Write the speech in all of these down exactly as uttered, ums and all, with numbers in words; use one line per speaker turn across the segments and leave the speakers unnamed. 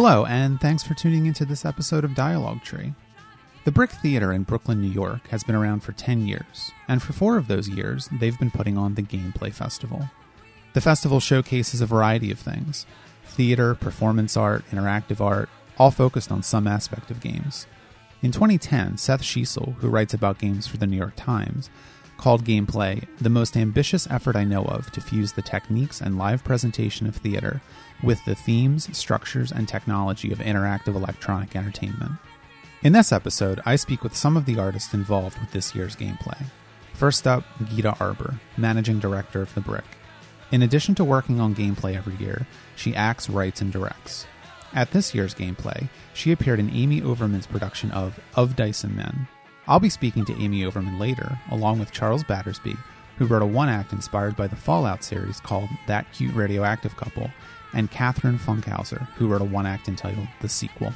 Hello, and thanks for tuning into this episode of Dialogue Tree. The Brick Theater in Brooklyn, New York has been around for ten years, and for four of those years, they've been putting on the Gameplay Festival. The festival showcases a variety of things: theater, performance art, interactive art, all focused on some aspect of games. In twenty ten, Seth Sheasel, who writes about games for the New York Times, called Gameplay the most ambitious effort I know of to fuse the techniques and live presentation of theater with the themes, structures, and technology of interactive electronic entertainment. In this episode, I speak with some of the artists involved with this year's Gameplay. First up, Geeta Arbour, Managing Director of The Brick. In addition to working on Gameplay every year, she acts, writes, and directs. At this year's Gameplay, she appeared in Amy Overman's production of Of Dice and Men. I'll be speaking to Amy Overman later, along with Charles Battersby, who wrote a one-act inspired by the Fallout series called That Cute Radioactive Couple, and Catherine Funkhauser, who wrote a one-act entitled The Sequel.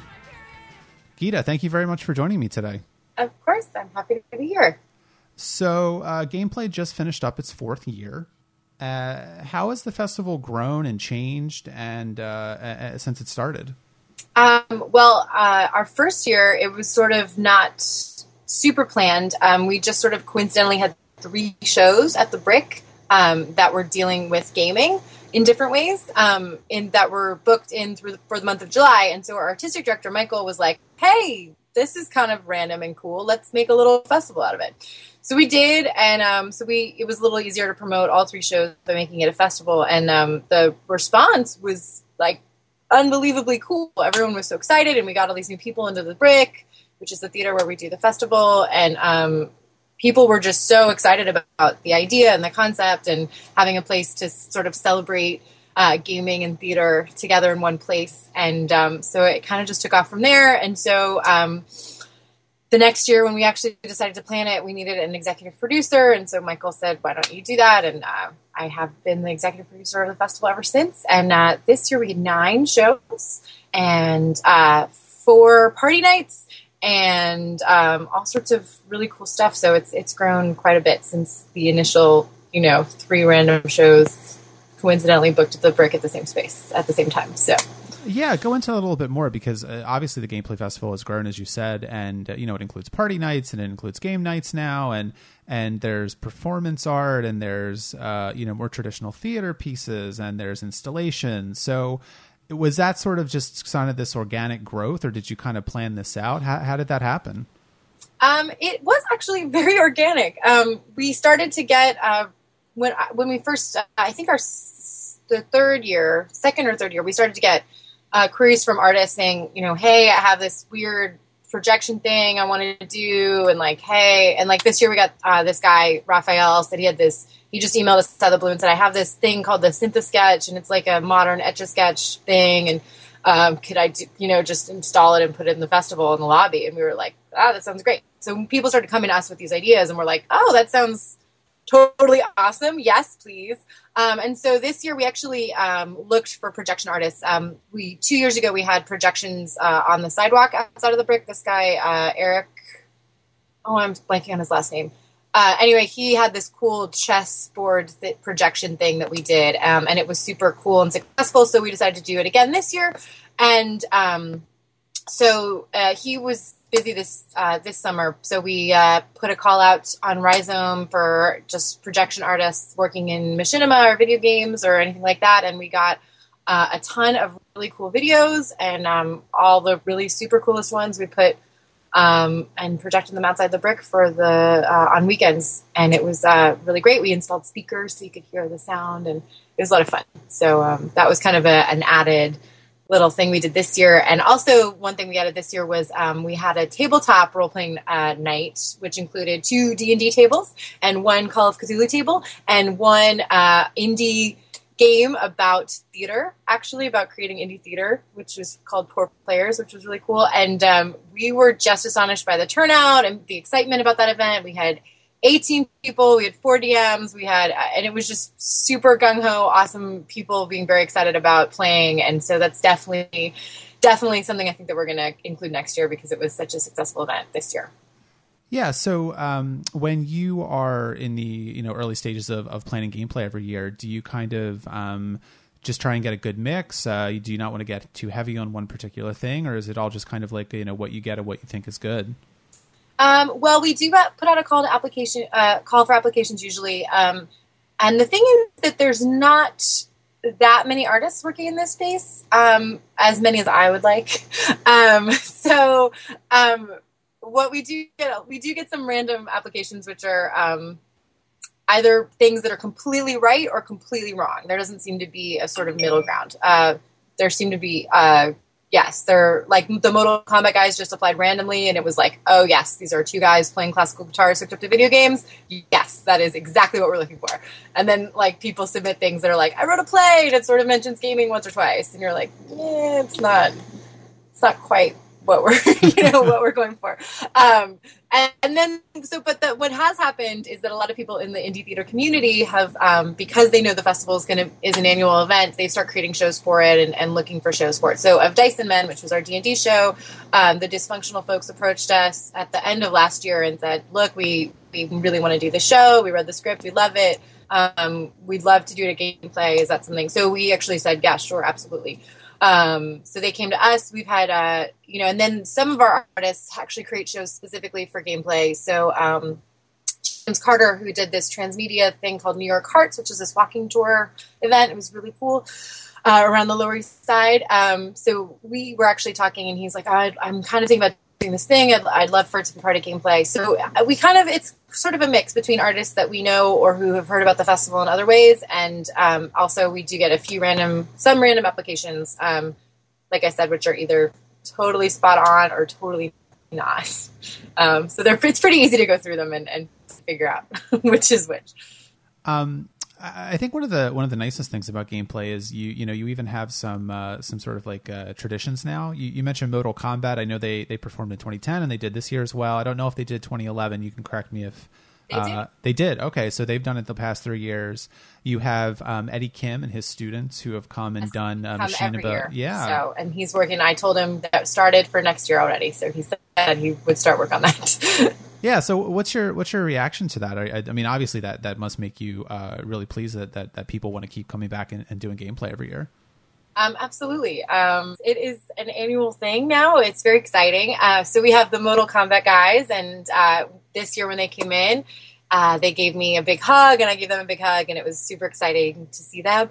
Geeta, thank you very much for joining me today.
Of course, I'm happy to be here.
So, uh, Gameplay just finished up its fourth year. Uh, how has the festival grown and changed and uh, uh, since it started?
Um, well, uh, our first year, it was sort of not super planned. Um, we just sort of coincidentally had three shows at the Brick um, that were dealing with gaming in different ways, um, in that were booked in through the, for the month of July. And so our artistic director, Michael, was like, hey, this is kind of random and cool. Let's make a little festival out of it. So we did. And um, so we it was a little easier to promote all three shows by making it a festival. And um, the response was like unbelievably cool. Everyone was so excited. And we got all these new people into the Brick, which is the theater where we do the festival. And um, people were just so excited about the idea and the concept and having a place to sort of celebrate uh, gaming and theater together in one place. And um, so it kind of just took off from there. And so um, the next year when we actually decided to plan it, we needed an executive producer. And so Michael said, why don't you do that? And uh, I have been the executive producer of the festival ever since. And uh, this year we had nine shows and uh, four party nights and um, all sorts of really cool stuff. So it's it's grown quite a bit since the initial, you know, three random shows coincidentally booked at the Brick at the same space at the same time. So
yeah, go into a little bit more because uh, obviously the Gameplay Festival has grown, as you said, and uh, you know, it includes party nights and it includes game nights now, and and there's performance art and there's uh, you know, more traditional theater pieces and there's installations. So was that sort of just kind of this organic growth, or did you kind of plan this out? How, how did that happen?
Um, it was actually very organic. Um, we started to get uh, when when we first, uh, I think our the third year, second or third year, we started to get uh, queries from artists saying, you know, hey, I have this weird projection thing I wanted to do, and like, hey, and like this year we got uh, this guy Raphael said he had this. He just emailed us out of the blue and said, I have this thing called the Synth-A-Sketch, and it's like a modern Etch-A-Sketch thing, and um, could I, do, you know, just install it and put it in the festival in the lobby? And we were like, ah, that sounds great. So people started coming to us with these ideas, and we're like, oh, that sounds totally awesome. Yes, please. Um, and so this year we actually um, looked for projection artists. Um, we two years ago we had projections uh, on the sidewalk outside of the Brick. This guy, uh, Eric, oh, I'm blanking on his last name. Uh, anyway, he had this cool chessboard th- projection thing that we did, um, and it was super cool and successful, so we decided to do it again this year. And um, so uh, he was busy this uh, this summer, so we uh, put a call out on Rhizome for just projection artists working in machinima or video games or anything like that, and we got uh, a ton of really cool videos, and um, all the really super coolest ones we put Um, and projecting them outside the Brick for the uh, on weekends, and it was uh, really great. We installed speakers so you could hear the sound, and it was a lot of fun. So um, that was kind of a, an added little thing we did this year. And also one thing we added this year was um, we had a tabletop role-playing uh, night, which included two D and D tables and one Call of Cthulhu table and one uh, indie game about theater, actually about creating indie theater, which was called Poor Players, which was really cool. And um, we were just astonished by the turnout and the excitement about that event. We had eighteen people, we had four D Ms, we had, and it was just super gung-ho, awesome people being very excited about playing. And so that's definitely, definitely something I think that we're going to include next year because it was such a successful event this year.
Yeah. So um, when you are in the you know early stages of, of planning Gameplay every year, do you kind of um, just try and get a good mix? Uh, do you not want to get too heavy on one particular thing, or is it all just kind of like, you know, what you get and what you think is good?
Um, well, we do got, put out a call to application, uh, call for applications usually. Um, and the thing is that there's not that many artists working in this space, um, as many as I would like. Um, so, um, what we do get, we do get some random applications, which are, um, either things that are completely right or completely wrong. There doesn't seem to be a sort of middle ground. Uh, there seem to be, uh, yes, they're like the Mortal Kombat guys just applied randomly, and it was like, oh yes, these are two guys playing classical guitars hooked up to video games. Yes, that is exactly what we're looking for. And then like people submit things that are like, I wrote a play and it sort of mentions gaming once or twice, and you're like, yeah, it's not, it's not quite what we're, you know, what we're going for. Um, and, and then, so, but the, what has happened is that a lot of people in the indie theater community have, um, because they know the festival is going to, is an annual event, they start creating shows for it and, and looking for shows for it. So of Dyson Men, which was our D and D show, um, the Dysfunctional folks approached us at the end of last year and said, look, we, we really want to do the show. We read the script. We love it. Um, we'd love to do it a gameplay. Is that something? So we actually said, yeah, sure. Absolutely. Um, so they came to us. We've had, uh, you know, and then some of our artists actually create shows specifically for gameplay. So, um, James Carter, who did this transmedia thing called New York Hearts, which is this walking tour event. It was really cool, uh, around the Lower East Side. Um, so we were actually talking and he's like, I, I'm kind of thinking about doing this thing. I'd, I'd love for it to be part of gameplay. So we kind of, it's sort of a mix between artists that we know or who have heard about the festival in other ways. And, um, also we do get a few random, some random applications, um, like I said, which are either totally spot on or totally not. Um, so they're, it's pretty easy to go through them and, and figure out which is which.
Um, I think one of the one of the nicest things about gameplay is you you know you even have some uh, some sort of like uh, traditions now. You, you mentioned Mortal Kombat. I know they they performed in twenty ten and they did this year as well. I don't know if they did twenty eleven. You can correct me if
they
uh,
did.
They did. Okay, so they've done it the past three years. You have um, Eddie Kim and his students who have come and
yes,
done uh,
come every year.
Yeah.
So and he's working. I told him that started for next year already. So he said he would start work on that.
Yeah. So what's your what's your reaction to that? I, I mean, obviously that, that must make you uh, really pleased that, that, that people want to keep coming back and, and doing gameplay every year.
Um, absolutely. Um, it is an annual thing now. It's very exciting. Uh, so we have the Mortal Kombat guys, and uh, this year when they came in, uh, they gave me a big hug, and I gave them a big hug, and it was super exciting to see them.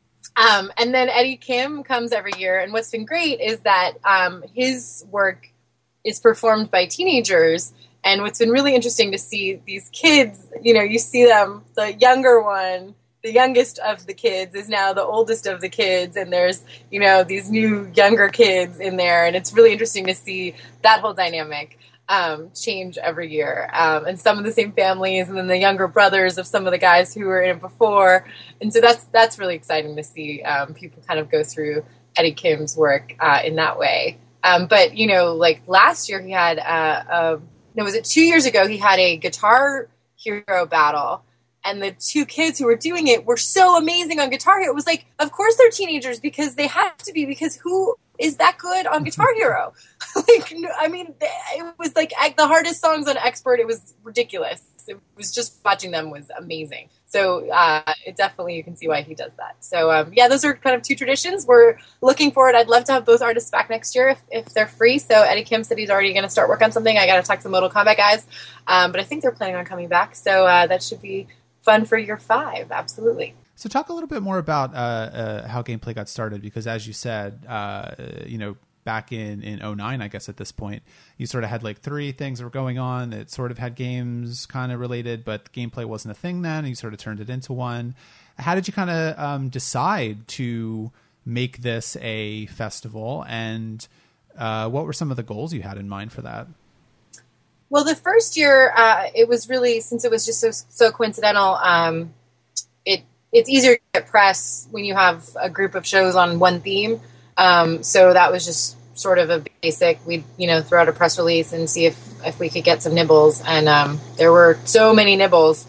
Um, and then Eddie Kim comes every year, and what's been great is that um, his work is performed by teenagers. And what's been really interesting to see these kids, you know, you see them, the younger one, the youngest of the kids is now the oldest of the kids. And there's, you know, these new younger kids in there. And it's really interesting to see that whole dynamic um, change every year. Um, and some of the same families and then the younger brothers of some of the guys who were in it before. And so that's, that's really exciting to see um, people kind of go through Eddie Kim's work uh, in that way. Um, but, you know, like last year he had uh, a No, was it two years ago? He had a Guitar Hero battle, and the two kids who were doing it were so amazing on Guitar Hero. It was like, of course they're teenagers because they have to be, because who is that good on Guitar Hero? Like, I mean, it was like the hardest songs on Expert. It was ridiculous. It was just watching them was amazing. So uh, it definitely, you can see why he does that. So um, yeah, those are kind of two traditions. We're looking forward. I'd love to have both artists back next year if, if they're free. So Eddie Kim said he's already going to start work on something. I got to talk to the Mortal Kombat guys, um, but I think they're planning on coming back. So uh, that should be fun for year five. Absolutely.
So talk a little bit more about uh, uh, how gameplay got started, because as you said, uh, you know, back in, in oh nine, I guess at this point, you sort of had like three things that were going on that sort of had games kind of related, but gameplay wasn't a thing then, and you sort of turned it into one. How did you kind of um, decide to make this a festival, and uh, what were some of the goals you had in mind for that?
Well, the first year, uh, it was really, since it was just so, so coincidental, um, it it's easier to get press when you have a group of shows on one theme. Um, so that was just sort of a basic, we'd, you know, throw out a press release and see if, if we could get some nibbles. And, um, there were so many nibbles,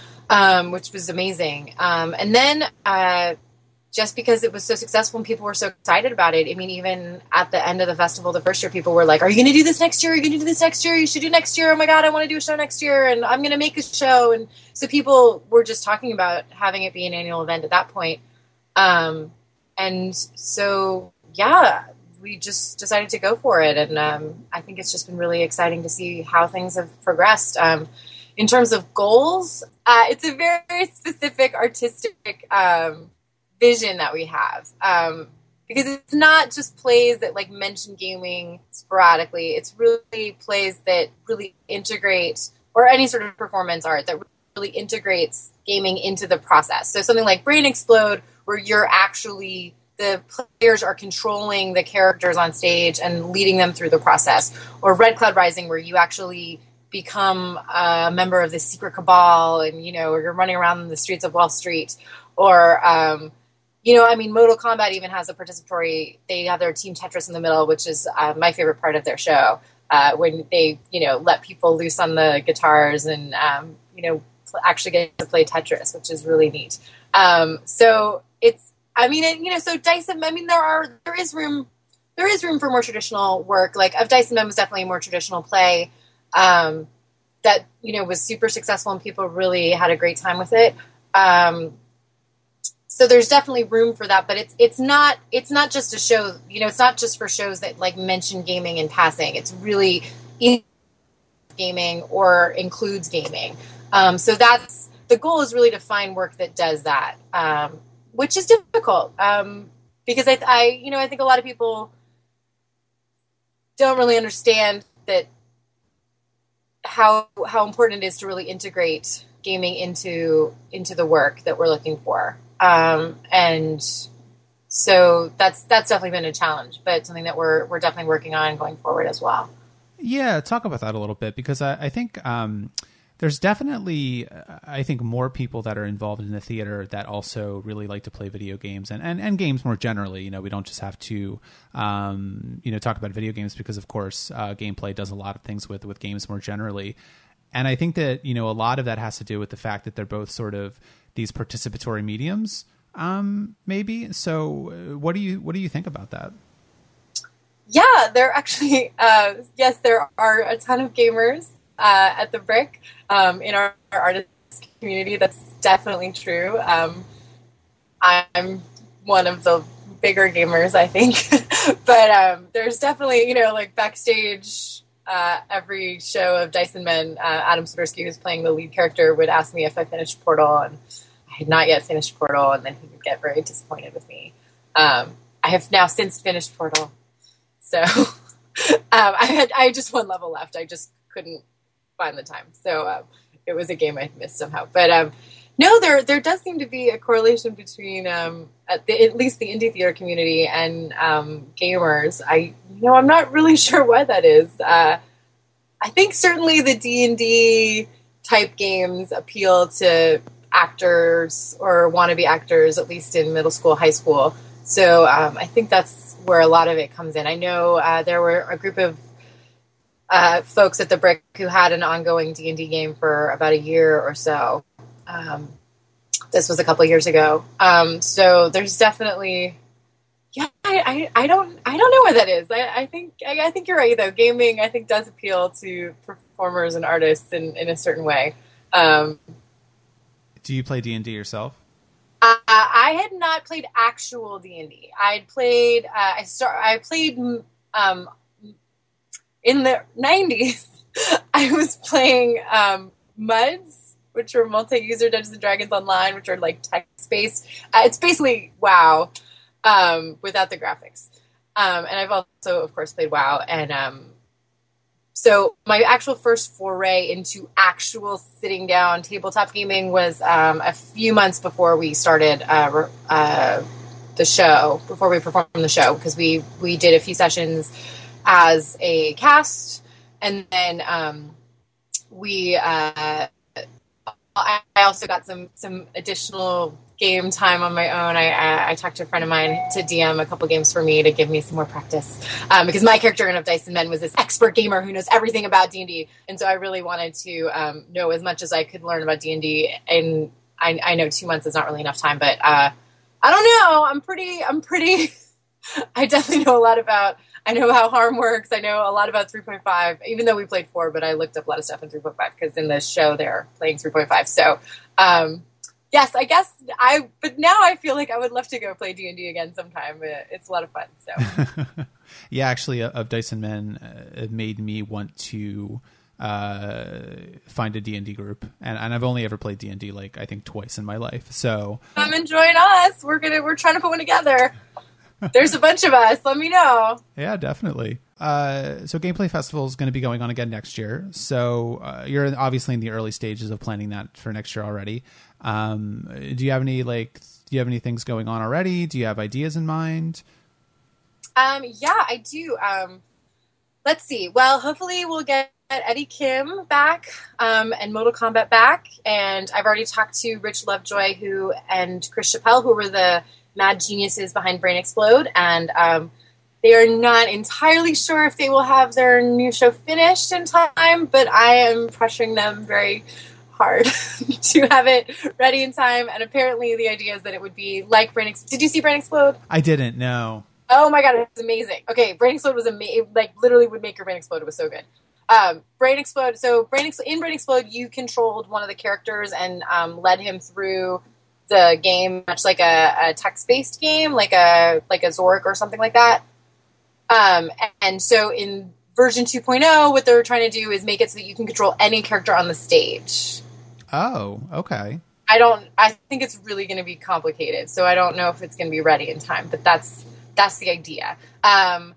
um, which was amazing. Um, and then, uh, just because it was so successful and people were so excited about it. I mean, even at the end of the festival, the first year, people were like, are you going to do this next year? Are you going to do this next year? You should do next year. Oh my God, I want to do a show next year. And I'm going to make a show. And so people were just talking about having it be an annual event at that point. Um, and so, yeah, we just decided to go for it. And um, I think it's just been really exciting to see how things have progressed. Um, in terms of goals, uh, it's a very specific artistic um, vision that we have. Um, because it's not just plays that like mention gaming sporadically. It's really plays that really integrate, or any sort of performance art that really integrates gaming into the process. So something like Brain Explode, where you're actually, the players are controlling the characters on stage and leading them through the process. Or Red Cloud Rising, where you actually become a member of the secret cabal and, you know, or you're running around in the streets of Wall Street. Or, um, you know, I mean, Mortal Kombat even has a participatory, they have their Team Tetris in the middle, which is uh, my favorite part of their show, uh, when they, you know, let people loose on the guitars and, um, you know, actually get to play Tetris, which is really neat. Um, so it's, I mean, it, you know, so Dice and, I mean, there are, there is room, there is room for more traditional work. Like, of Dice and Men was definitely a more traditional play, um, that, you know, was super successful and people really had a great time with it. Um, So there's definitely room for that, but it's it's not it's not just a show. You know, it's not just for shows that like mention gaming in passing. It's really gaming or includes gaming. Um, so that's the goal, is really to find work that does that, um, which is difficult um, because I, I you know I think a lot of people don't really understand that how how important it is to really integrate gaming into into the work that we're looking for. Um, and so that's, that's definitely been a challenge, but something that we're, we're definitely working on going forward as well.
Yeah. Talk about that a little bit, because I, I think, um, there's definitely, I think, more people that are involved in the theater that also really like to play video games and, and, and games more generally. You know, we don't just have to, um, you know, talk about video games because, of course, uh, gameplay does a lot of things with, with games more generally. And I think that, you know, a lot of that has to do with the fact that they're both sort of these participatory mediums, um, maybe. So uh, what do you, what do you think about that?
Yeah, there actually, uh, yes, there are a ton of gamers uh, at the Brick um, in our, our artist community. That's definitely true. Um, I'm one of the bigger gamers, I think, but um, there's definitely, you know, like backstage, uh, every show of Dice and Men, uh, Adam Swiderski, who's playing the lead character, would ask me if I finished Portal, and I had not yet finished Portal, and then he would get very disappointed with me. Um, I have now since finished Portal. So um, I had I had just one level left. I just couldn't find the time. So um, it was a game I missed somehow. But um, no, there there does seem to be a correlation between um, at, the, at least the indie theater community and um, gamers. I you know I'm not really sure why that is. Uh, I think certainly the D and D type games appeal to actors or wannabe actors, at least in middle school, high school. So um, I think that's where a lot of it comes in. I know uh, there were a group of uh, folks at the Brick who had an ongoing D and D game for about a year or so. Um, this was a couple of years ago. Um, so there's definitely, yeah, I, I, I don't, I don't know what that is. I, I think, I, I think you're right though. Gaming, I think, does appeal to performers and artists in, in a certain way. Um,
Do you play D and D yourself?
Uh, I had not played actual D and D. I'd played. Uh, I start. I played um, in the nineties. I was playing um, MUDs, which were multi-user Dungeons and Dragons Online, which are like text-based. Uh, it's basically WoW um, without the graphics. Um, and I've also, of course, played WoW. And um, so my actual first foray into actual sitting down tabletop gaming was um, a few months before we started uh, uh, the show, before we performed the show, because we, we did a few sessions as a cast, and then um, we uh, I also got some some additional game time on my own. I, I, I talked to a friend of mine to D M a couple games for me to give me some more practice. Um, because my character in Of Dice and Men was this expert gamer who knows everything about D and D. And so I really wanted to um, know as much as I could learn about D and D. And I, I know two months is not really enough time, but uh, I don't know. I'm pretty, I'm pretty, I definitely know a lot about, I know how harm works. I know a lot about three point five, even though we played four, but I looked up a lot of stuff in three point five because in the show they're playing three point five. So, um, yes, I guess I. But now I feel like I would love to go play D and D again sometime. It's a lot of fun. So
yeah, actually, uh, of Dice and Men, uh, it made me want to uh, find a D and D group, and, and I've only ever played D and D like I think twice in my life. So
come and join us. We're gonna we're trying to put one together. There's a bunch of us. Let me know.
Yeah, definitely. Uh, so Gameplay Festival is going to be going on again next year. So uh, you're obviously in the early stages of planning that for next year already. Um, do you have any like? Do you have any things going on already? Do you have ideas in mind?
Um, yeah, I do. Um, let's see. Well, hopefully we'll get Eddie Kim back um, and Mortal Kombat back. And I've already talked to Rich Lovejoy who and Chris Chappell, who were the mad geniuses behind Brain Explode. And um, they are not entirely sure if they will have their new show finished in time, but I am pressuring them very hard to have it ready in time. And apparently the idea is that it would be like Brain Explode. Did you see Brain Explode?
I didn't, no.
Oh my god, it was amazing. Okay, Brain Explode was amazing. Like, literally would make your brain explode. It was so good. Um, Brain Explode. So, Brain Ex- in Brain Explode, you controlled one of the characters and um, led him through the game, much like a, a text-based game, like a like a Zork or something like that. Um, and so, in version two point oh, what they're trying to do is make it so that you can control any character on the stage.
Oh, okay.
I don't. I think it's really going to be complicated. So, I don't know if it's going to be ready in time. But that's. That's the idea. Um,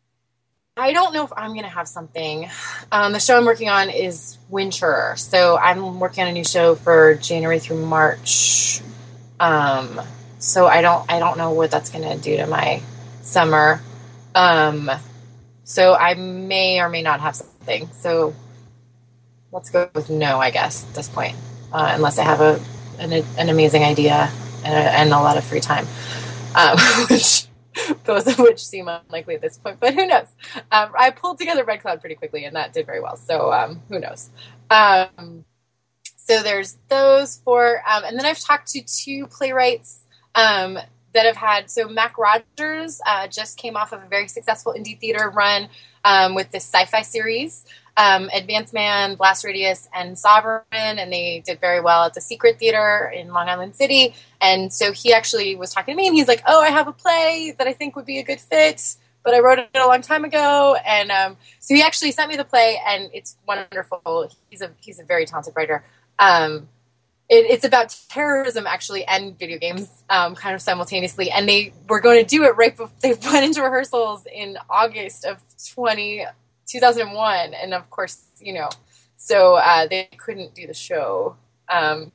I don't know if I'm going to have something. Um, the show I'm working on is winter. So I'm working on a new show for January through March. Um, so I don't, I don't know what that's going to do to my summer. Um, so I may or may not have something. So let's go with no, I guess, at this point. Uh, unless I have a, an, an amazing idea and a, and a lot of free time. Um, which, both of which seem unlikely at this point, but who knows? Um, I pulled together Red Cloud pretty quickly, and that did very well. So um, who knows? Um, so there's those four, um, and then I've talked to two playwrights um, that have had. So Mac Rogers uh, just came off of a very successful indie theater run um, with this sci-fi series. Um, Advanced Man, Blast Radius, and Sovereign, and they did very well at the Secret Theater in Long Island City. And so he actually was talking to me, and he's like, "Oh, I have a play that I think would be a good fit, but I wrote it a long time ago." And um, so he actually sent me the play, and it's wonderful. He's a he's a very talented writer. Um, it, it's about terrorism, actually, and video games, um, kind of simultaneously. And they were going to do it right before they went into rehearsals in August of twenty. two thousand one, and of course, you know, so uh, they couldn't do the show. Um,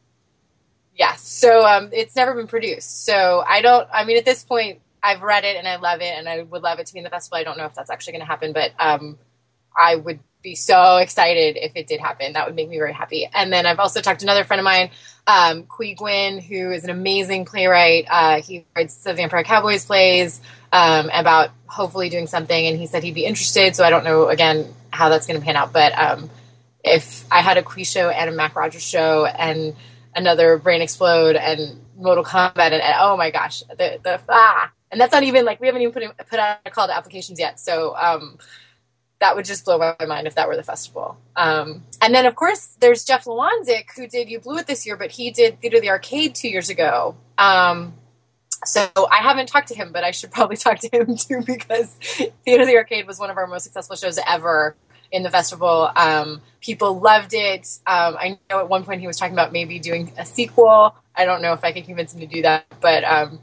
yeah, so um, it's never been produced. So I don't, I mean, at this point, I've read it and I love it, and I would love it to be in the festival. I don't know if that's actually going to happen, but um, I would be so excited if it did happen. That would make me very happy. And then I've also talked to another friend of mine, um, Kui Gwyn, who is an amazing playwright. Uh, he writes the Vampire Cowboys plays. Um, about hopefully doing something, and he said he'd be interested, so I don't know, again, how that's going to pan out, but um, if I had a Kui show and a Mac Rogers show and another Brain Explode and Mortal Kombat, and, and oh my gosh, the, the ah, and that's not even, like, we haven't even put, in, put out a call to applications yet, so um, that would just blow my mind if that were the festival. Um, and then, of course, there's Jeff Lewanzik, who did You Blew It this year, but he did Theater of the Arcade two years ago. Um, So I haven't talked to him, but I should probably talk to him too, because Theater of the Arcade was one of our most successful shows ever in the festival. Um, people loved it. Um, I know at one point he was talking about maybe doing a sequel. I don't know if I can convince him to do that, but um,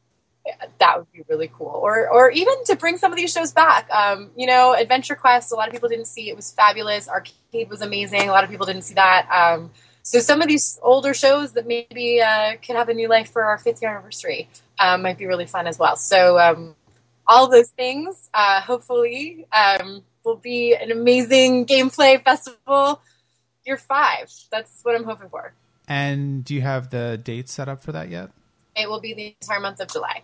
that would be really cool. Or or even to bring some of these shows back. Um, you know, Adventure Quest, a lot of people didn't see. It was fabulous. Arcade was amazing. A lot of people didn't see that. Um, so some of these older shows that maybe uh, could have a new life for our fifth year anniversary um, might be really fun as well. So um, all those things, uh, hopefully, um, will be an amazing gameplay festival year five. That's what I'm hoping for.
And do you have the dates set up for that yet?
It will be the entire month of July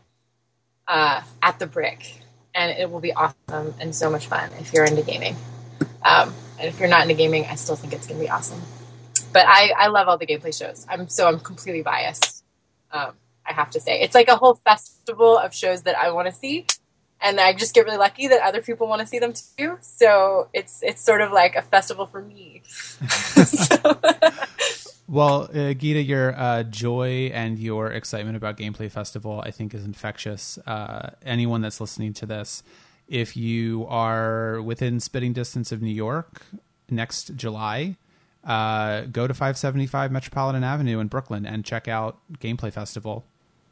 uh, at the Brick. And it will be awesome and so much fun if you're into gaming. Um, and if you're not into gaming, I still think it's going to be awesome. But I, I love all the gameplay shows. I'm so I'm completely biased. Um, I have to say, it's like a whole festival of shows that I want to see, and I just get really lucky that other people want to see them too. So it's it's sort of like a festival for me. So.
Well, uh, Geeta, your uh, joy and your excitement about Gameplay Festival, I think, is infectious. Uh, anyone that's listening to this, if you are within spitting distance of New York next July, uh, go to five seventy-five Metropolitan Avenue in Brooklyn and check out Gameplay Festival.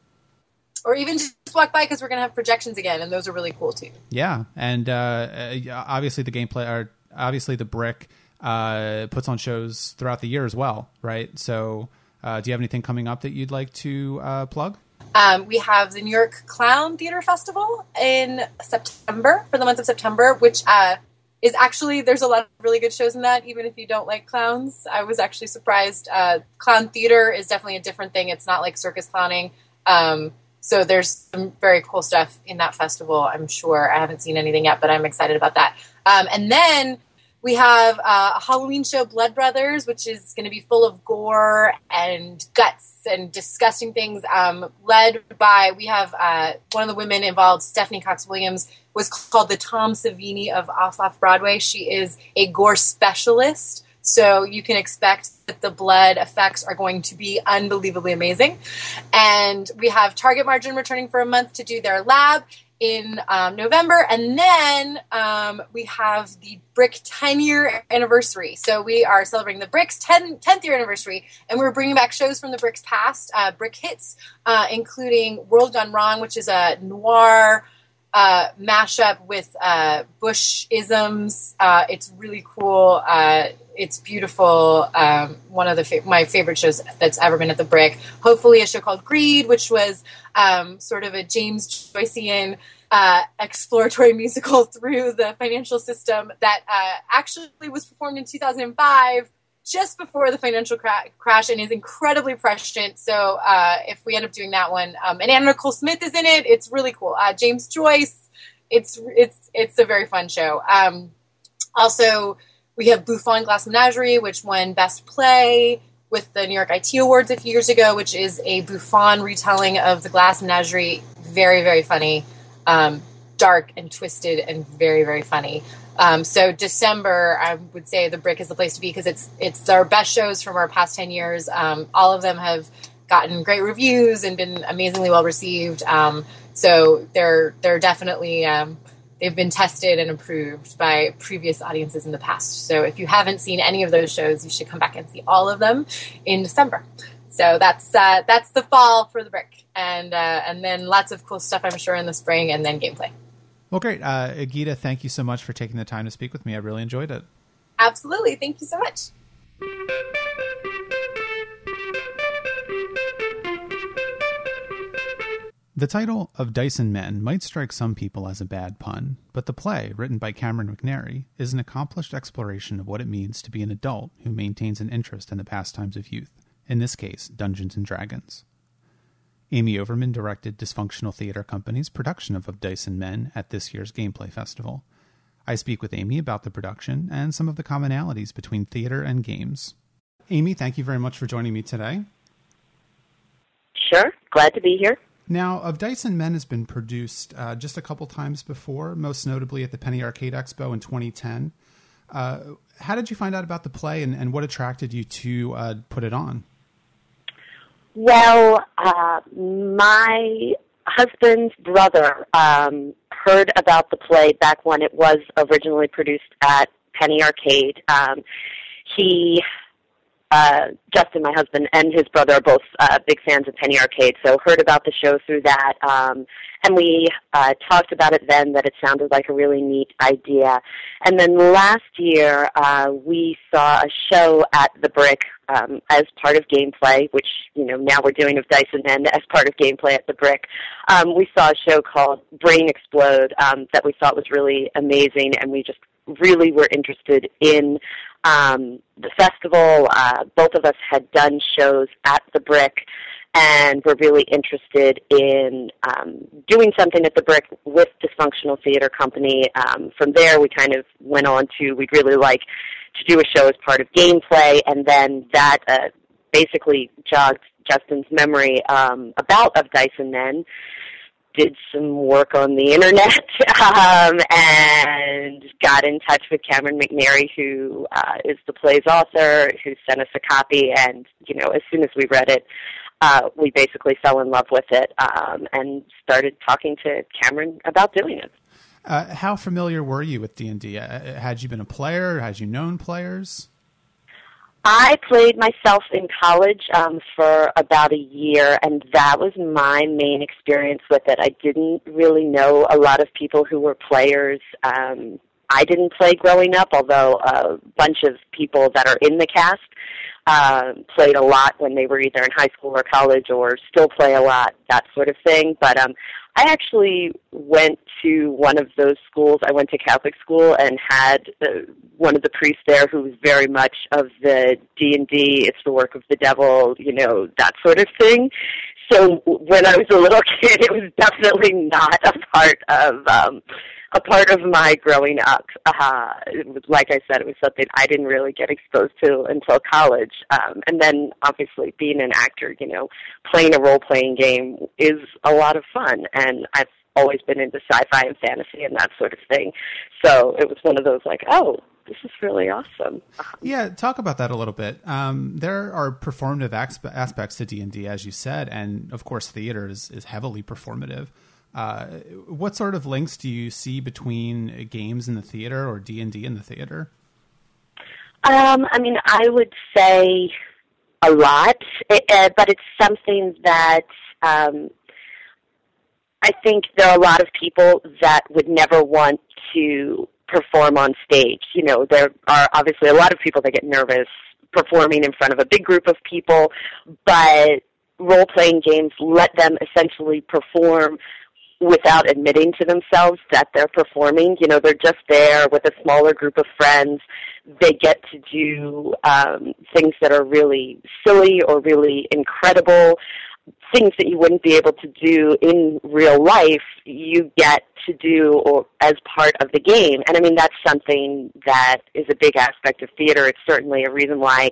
Or even just walk by, because we're going to have projections again, and those are really cool too.
Yeah, and uh, obviously the Gameplay, or obviously the Brick uh, puts on shows throughout the year as well, right? So uh, do you have anything coming up that you'd like to uh, plug?
Um, we have the New York Clown Theater Festival in September, for the month of September, which uh, is actually, there's a lot of really good shows in that, even if you don't like clowns. I was actually surprised. Uh, clown theater is definitely a different thing. It's not like circus clowning. Um, so there's some very cool stuff in that festival, I'm sure. I haven't seen anything yet, but I'm excited about that. Um, and then we have uh, a Halloween show, Blood Brothers, which is going to be full of gore and guts and disgusting things, um, led by, we have uh, one of the women involved, Stephanie Cox-Williams, was called the Tom Savini of Off Off Broadway. She is a gore specialist, so you can expect that the blood effects are going to be unbelievably amazing. And we have Target Margin returning for a month to do their lab in um, November, and then um, we have the Brick ten-year anniversary. So we are celebrating the Brick's tenth year anniversary, and we're bringing back shows from the Brick's past, uh, Brick hits, uh, including World Gone Wrong, which is a noir uh, mashup with uh, Bush-isms. Uh, it's really cool. Uh, it's beautiful. Um, one of the fa- my favorite shows that's ever been at the Brick. Hopefully a show called Greed, which was um, sort of a James Joycean uh, exploratory musical through the financial system that uh, actually was performed in two thousand five, just before the financial cra- crash, and is incredibly prescient. So uh, if we end up doing that one, um, and Anna Nicole Smith is in it, it's really cool. Uh, James Joyce, it's it's it's a very fun show. Um, also, we have Buffon Glass Menagerie, which won Best Play with the New York I T Awards a few years ago, which is a Buffon retelling of the Glass Menagerie. Very, very funny, um, dark and twisted, and very, very funny. Um, so December, I would say the Brick is the place to be, because it's it's our best shows from our past ten years. Um, all of them have gotten great reviews and been amazingly well received. Um, so they're they're definitely um, they've been tested and approved by previous audiences in the past. So if you haven't seen any of those shows, you should come back and see all of them in December. So that's uh, that's the fall for the Brick, and uh, and then lots of cool stuff, I'm sure, in the spring, and then Gameplay.
Well, great. Uh, Geeta, thank you so much for taking the time to speak with me. I really enjoyed it.
Absolutely. Thank you so much.
The title of Dyson Men might strike some people as a bad pun, but the play, written by Cameron McNary, is an accomplished exploration of what it means to be an adult who maintains an interest in the pastimes of youth, in this case, Dungeons and Dragons. Amy Overman directed Dysfunctional Theater Company's production of Of Dyson Men at this year's Gameplay Festival. I speak with Amy about the production and some of the commonalities between theater and games. Amy, thank you very much for joining me today.
Sure. Glad to be here.
Now, Of Dyson Men has been produced uh, just a couple times before, most notably at the Penny Arcade Expo in twenty ten. Uh, how did you find out about the play, and, and what attracted you to uh, put it on?
Well, uh, my husband's brother um, heard about the play back when it was originally produced at Penny Arcade. Um, he, uh, Justin, my husband, and his brother are both uh, big fans of Penny Arcade, so heard about the show through that. Um, and we uh, talked about it then, that it sounded like a really neat idea. And then last year, uh, we saw a show at the Brick um, as part of Gameplay, which, you know, now we're doing Of Dyson Men as part of Gameplay at the Brick. Um, we saw a show called Brain Explode um, that we thought was really amazing, and we just really were interested in um, the festival. Uh, both of us had done shows at the Brick, and we're really interested in um, doing something at the Brick with Dysfunctional Theater Company. Um, from there, we kind of went on to, we'd really like to do a show as part of Gameplay, and then that uh, basically jogged Justin's memory um, about Of Dyson Men. did some work on the internet um, and got in touch with Cameron McNary, who uh, is the play's author, who sent us a copy. And, you know, as soon as we read it, uh, we basically fell in love with it um, and started talking to Cameron about doing it.
Uh, how familiar were you with D and D? Uh, had you been a player? Had you known players?
I played myself in college um, for about a year, and that was my main experience with it. I didn't really know a lot of people who were players. Um, I didn't play growing up, although a bunch of people that are in the cast uh, played a lot when they were either in high school or college, or still play a lot, that sort of thing. But um, I actually went to one of those schools. I went to Catholic school and had uh, one of the priests there who was very much of the D and D, it's the work of the devil, you know, that sort of thing. So when I was a little kid, it was definitely not a part of um, a part of my growing up. Uh, it was, like I said, it was something I didn't really get exposed to until college. Um, and then, obviously, being an actor, you know, playing a role-playing game is a lot of fun. And I've always been into sci-fi and fantasy and that sort of thing. So it was one of those, like, oh, this is really awesome.
Yeah, talk about that a little bit. Um, there are performative aspe- aspects to D and D, as you said, and, of course, theater is, is heavily performative. Uh, what sort of links do you see between games in the theater or D and D in the theater?
Um, I mean, I would say a lot, it, uh, but it's something that um, I think there are a lot of people that would never want to perform on stage. You know, there are obviously a lot of people that get nervous performing in front of a big group of people, but role-playing games let them essentially perform without admitting to themselves that they're performing. You know, they're just there with a smaller group of friends. They get to do um, things that are really silly or really incredible, things that you wouldn't be able to do in real life, you get to do or as part of the game. And I mean, that's something that is a big aspect of theater. It's certainly a reason why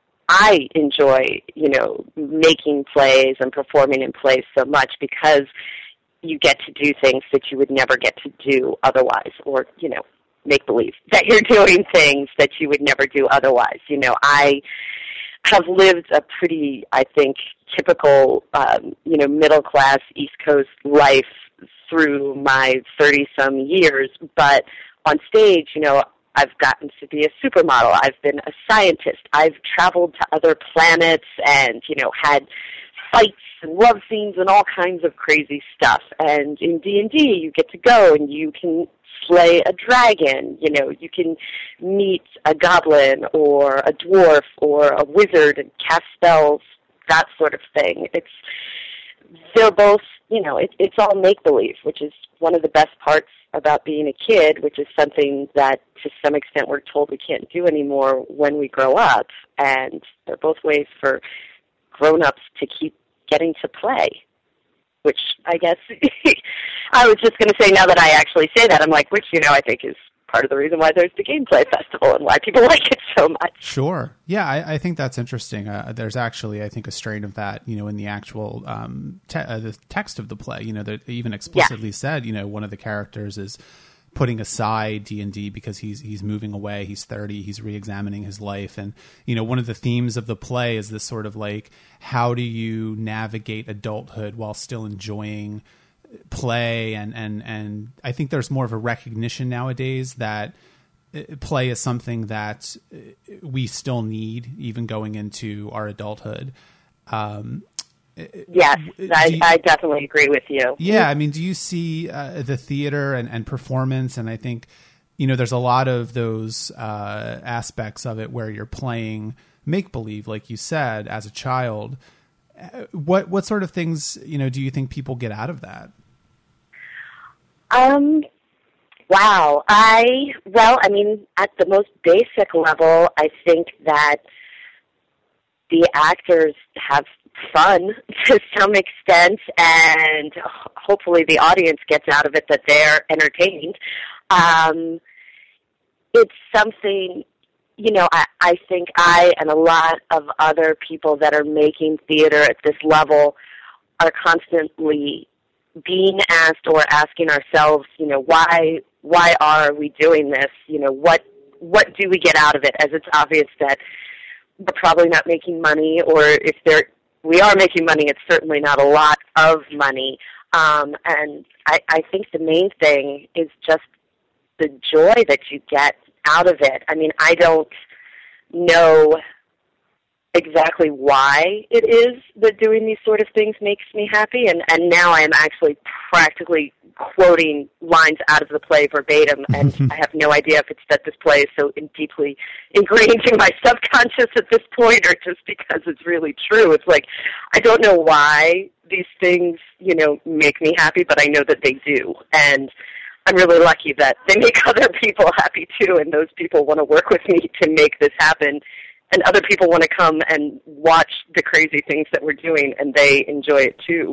I enjoy, you know, making plays and performing in plays so much, because you get to do things that you would never get to do otherwise, or, you know, make believe that you're doing things that you would never do otherwise. You know, I have lived a pretty, I think, typical, um, you know, middle-class East Coast life through my thirty-some years, but on stage, you know, I've gotten to be a supermodel. I've been a scientist. I've traveled to other planets and, you know, had fights and love scenes and all kinds of crazy stuff. And in D and D, you get to go and you can slay a dragon. You know, you can meet a goblin or a dwarf or a wizard and cast spells, that sort of thing. It's they're both, you know, it, it's all make-believe, which is one of the best parts about being a kid, which is something that to some extent we're told we can't do anymore when we grow up. And they're both ways for grown-ups to keep getting to play, which I guess I was just going to say, now that I actually say that, I'm like, which, you know, I think is part of the reason why there's the Gameplay Festival and why people like it so much.
Sure. Yeah, I, I think that's interesting. Uh, there's actually, I think, a strain of that, you know, in the actual um, te- uh, the text of the play. You know, they even explicitly yeah. said, you know, one of the characters is putting aside D and D because he's he's moving away. He's thirty. He's re-examining his life. And, you know, one of the themes of the play is this sort of like, how do you navigate adulthood while still enjoying play? And, and, and I think there's more of a recognition nowadays that play is something that we still need, even going into our adulthood. Um,
Yes, I,
you,
I definitely agree with you.
Yeah, I mean, do you see uh, the theater and, and performance? And I think, you know, there's a lot of those uh, aspects of it where you're playing make-believe, like you said, as a child. What what sort of things, you know, do you think people get out of that?
Um. Wow. I well, I mean, at the most basic level, I think that the actors have fun to some extent, and hopefully the audience gets out of it that they're entertained. Um, it's something, you know, I, I think I and a lot of other people that are making theater at this level are constantly being asked or asking ourselves, you know, why why are we doing this? You know, what what do we get out of it? As it's obvious that we're probably not making money, or if there we are making money, it's certainly not a lot of money. Um, and I, I think the main thing is just the joy that you get out of it. I mean, I don't know exactly why it is that doing these sort of things makes me happy, and, and now I am actually practically quoting lines out of the play verbatim, and I have no idea if it's that this play is so deeply ingrained in my subconscious at this point, or just because it's really true. It's like, I don't know why these things, you know, make me happy, but I know that they do, and I'm really lucky that they make other people happy too, and those people want to work with me to make this happen. And other people want to come and watch the crazy things that we're doing, and they enjoy it too.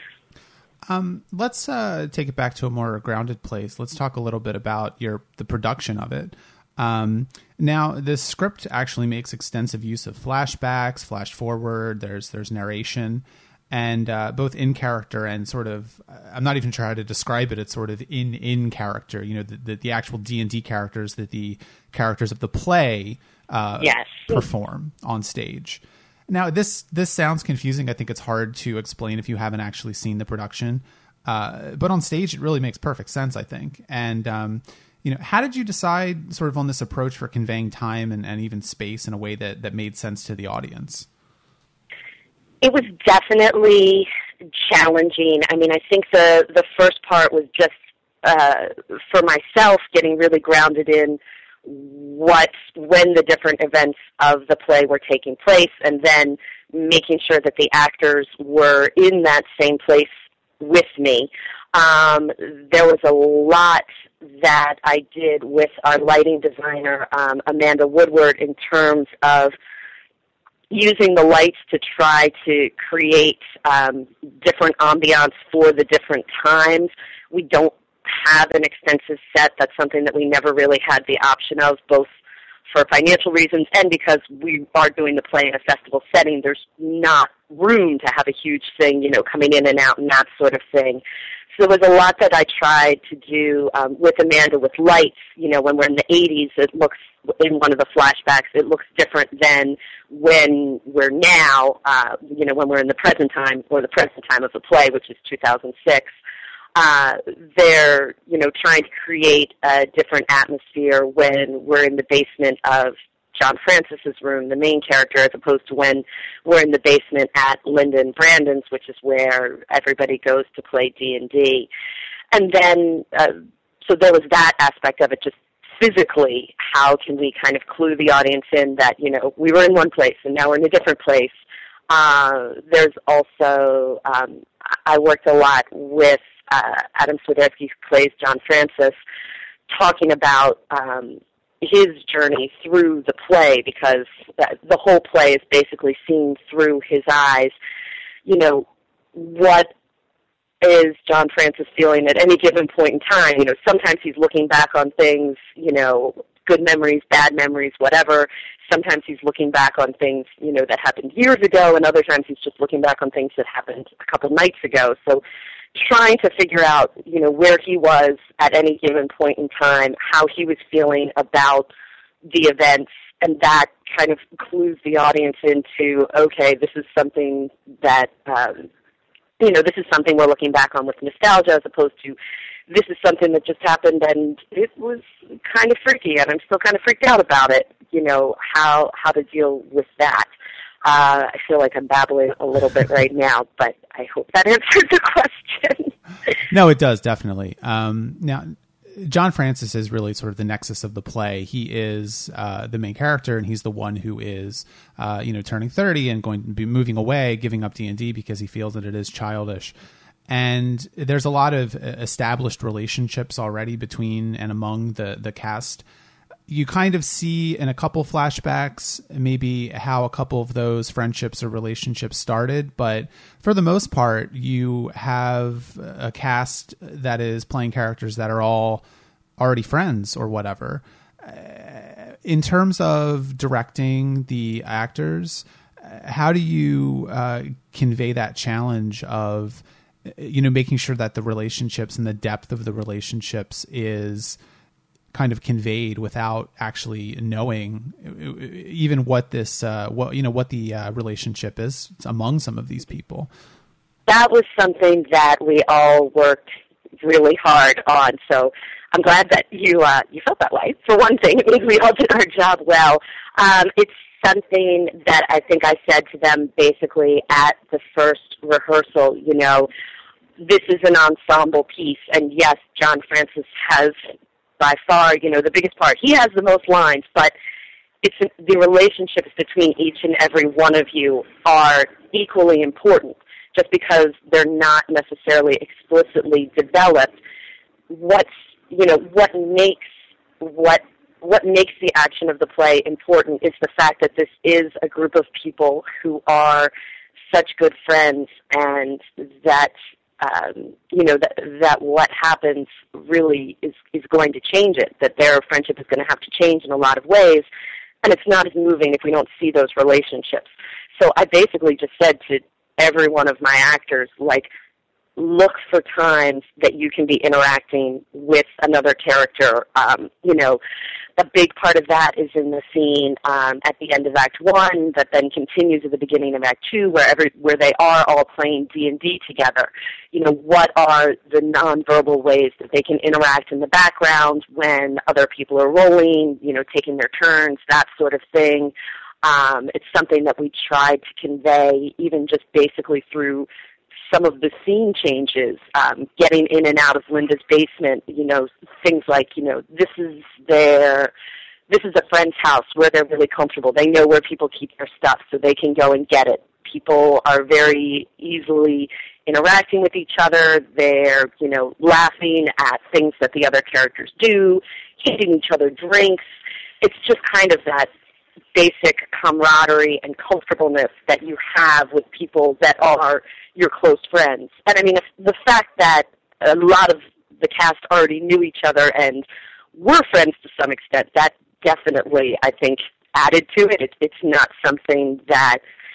Um, let's uh, take it back to a more grounded place. Let's talk a little bit about your the production of it. Um, now, this script actually makes extensive use of flashbacks, flash forward. There's there's narration, and uh, both in character and sort of, I'm not even sure how to describe it. It's sort of in in character. You know, the the, the actual D and D characters that the characters of the play. Uh,
yes.
perform on stage. Now, this this sounds confusing. I think it's hard to explain if you haven't actually seen the production. Uh, but on stage, it really makes perfect sense, I think. And, um, you know, how did you decide sort of on this approach for conveying time and, and even space in a way that, that made sense to the audience?
It was definitely challenging. I mean, I think the, the first part was just, uh, for myself, getting really grounded in what, when the different events of the play were taking place, and then making sure that the actors were in that same place with me. Um, there was a lot that I did with our lighting designer, um, Amanda Woodward, in terms of using the lights to try to create um, different ambiance for the different times. We don't have an extensive set. That's something that we never really had the option of, both for financial reasons and because we are doing the play in a festival setting. There's not room to have a huge thing, you know, coming in and out and that sort of thing. So there was a lot that I tried to do um, with Amanda with lights. You know, when we're in the eighties, it looks, in one of the flashbacks, it looks different than when we're now, uh, you know, when we're in the present time, or the present time of the play, which is two thousand six. Uh, they're, you know, trying to create a different atmosphere when we're in the basement of John Francis's room, the main character, as opposed to when we're in the basement at Linda and Brandon's, which is where everybody goes to play D and D. And then, uh, so there was that aspect of it, just physically, how can we kind of clue the audience in that, you know, we were in one place and now we're in a different place. Uh, there's also, um, I worked a lot with Uh, Adam Swiderski, who plays John Francis, talking about um, his journey through the play, because that, the whole play is basically seen through his eyes. You know, what is John Francis feeling at any given point in time? You know, sometimes he's looking back on things, you know, good memories, bad memories, whatever. Sometimes he's looking back on things, you know, that happened years ago, and other times he's just looking back on things that happened a couple nights ago. So trying to figure out, you know, where he was at any given point in time, how he was feeling about the events, and that kind of clues the audience into, okay, this is something that, um, you know, this is something we're looking back on with nostalgia, as opposed to this is something that just happened and it was kind of freaky, and I'm still kind of freaked out about it, you know, how how to deal with that. Uh, I feel like I'm babbling a little bit right now, but I hope that answers the question.
No, it does, definitely. Um, now, John Francis is really sort of the nexus of the play. He is uh, the main character, and he's the one who is, uh, you know, turning thirty and going to be moving away, giving up D and D because he feels that it is childish. And there's a lot of established relationships already between and among the, the cast. You kind of see in a couple flashbacks maybe how a couple of those friendships or relationships started, but for the most part, you have a cast that is playing characters that are all already friends or whatever. In terms of directing the actors, how do you uh, convey that challenge of you know, making sure that the relationships and the depth of the relationships is kind of conveyed without actually knowing even what this, uh, what, you know, what the uh, relationship is among some of these people.
That was something that we all worked really hard on. So I'm glad that you uh, you felt that way. For one thing, it means we all did our job well. Um, it's something that I think I said to them basically at the first rehearsal, you know, this is an ensemble piece, and yes, John Francis has by far, you know, the biggest part. He has the most lines, but it's the relationships between each and every one of you are equally important. Just because they're not necessarily explicitly developed, what's you know what makes what what makes the action of the play important is the fact that this is a group of people who are such good friends, and that um, you know that that what happens really is is going to change it. That their friendship is going to have to change in a lot of ways, and it's not as moving if we don't see those relationships. So I basically just said to every one of my actors, like, look for times that you can be interacting with another character. Um, you know, a big part of that is in the scene um, at the end of Act One that then continues at the beginning of Act Two, where every where they are all playing D and D together. You know, what are the nonverbal ways that they can interact in the background when other people are rolling, you know, taking their turns, that sort of thing. Um, it's something that we tried to convey even just basically through some of the scene changes, um, getting in and out of Linda's basement, you know, things like, you know, this is their, this is a friend's house where they're really comfortable. They know where people keep their stuff, so they can go and get it. People are very easily interacting with each other. They're, you know, laughing at things that the other characters do, handing each other drinks. It's just kind of that basic camaraderie and comfortableness that you have with people that are your close friends. And I mean, the fact that a lot of the cast already knew each other and were friends to some extent, that definitely, I think, added to it. it it's not something that,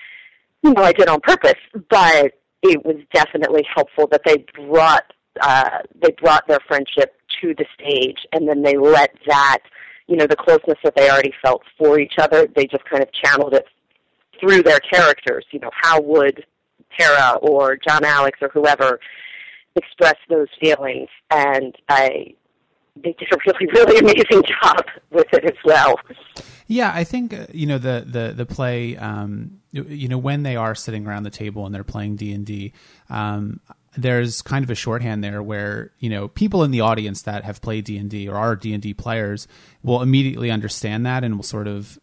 you know, I did on purpose, but it was definitely helpful that they brought uh, they brought their friendship to the stage, and then they let that, you know, the closeness that they already felt for each other, they just kind of channeled it through their characters. You know, how would Tara or John Alex or whoever express those feelings? And I, they did a really, really amazing job with it as well.
Yeah, I think, uh, you know, the, the, the play, um, you know, when they are sitting around the table and they're playing D and D, um, there's kind of a shorthand there where, you know, people in the audience that have played D and D or are D and D players will immediately understand that and will sort of,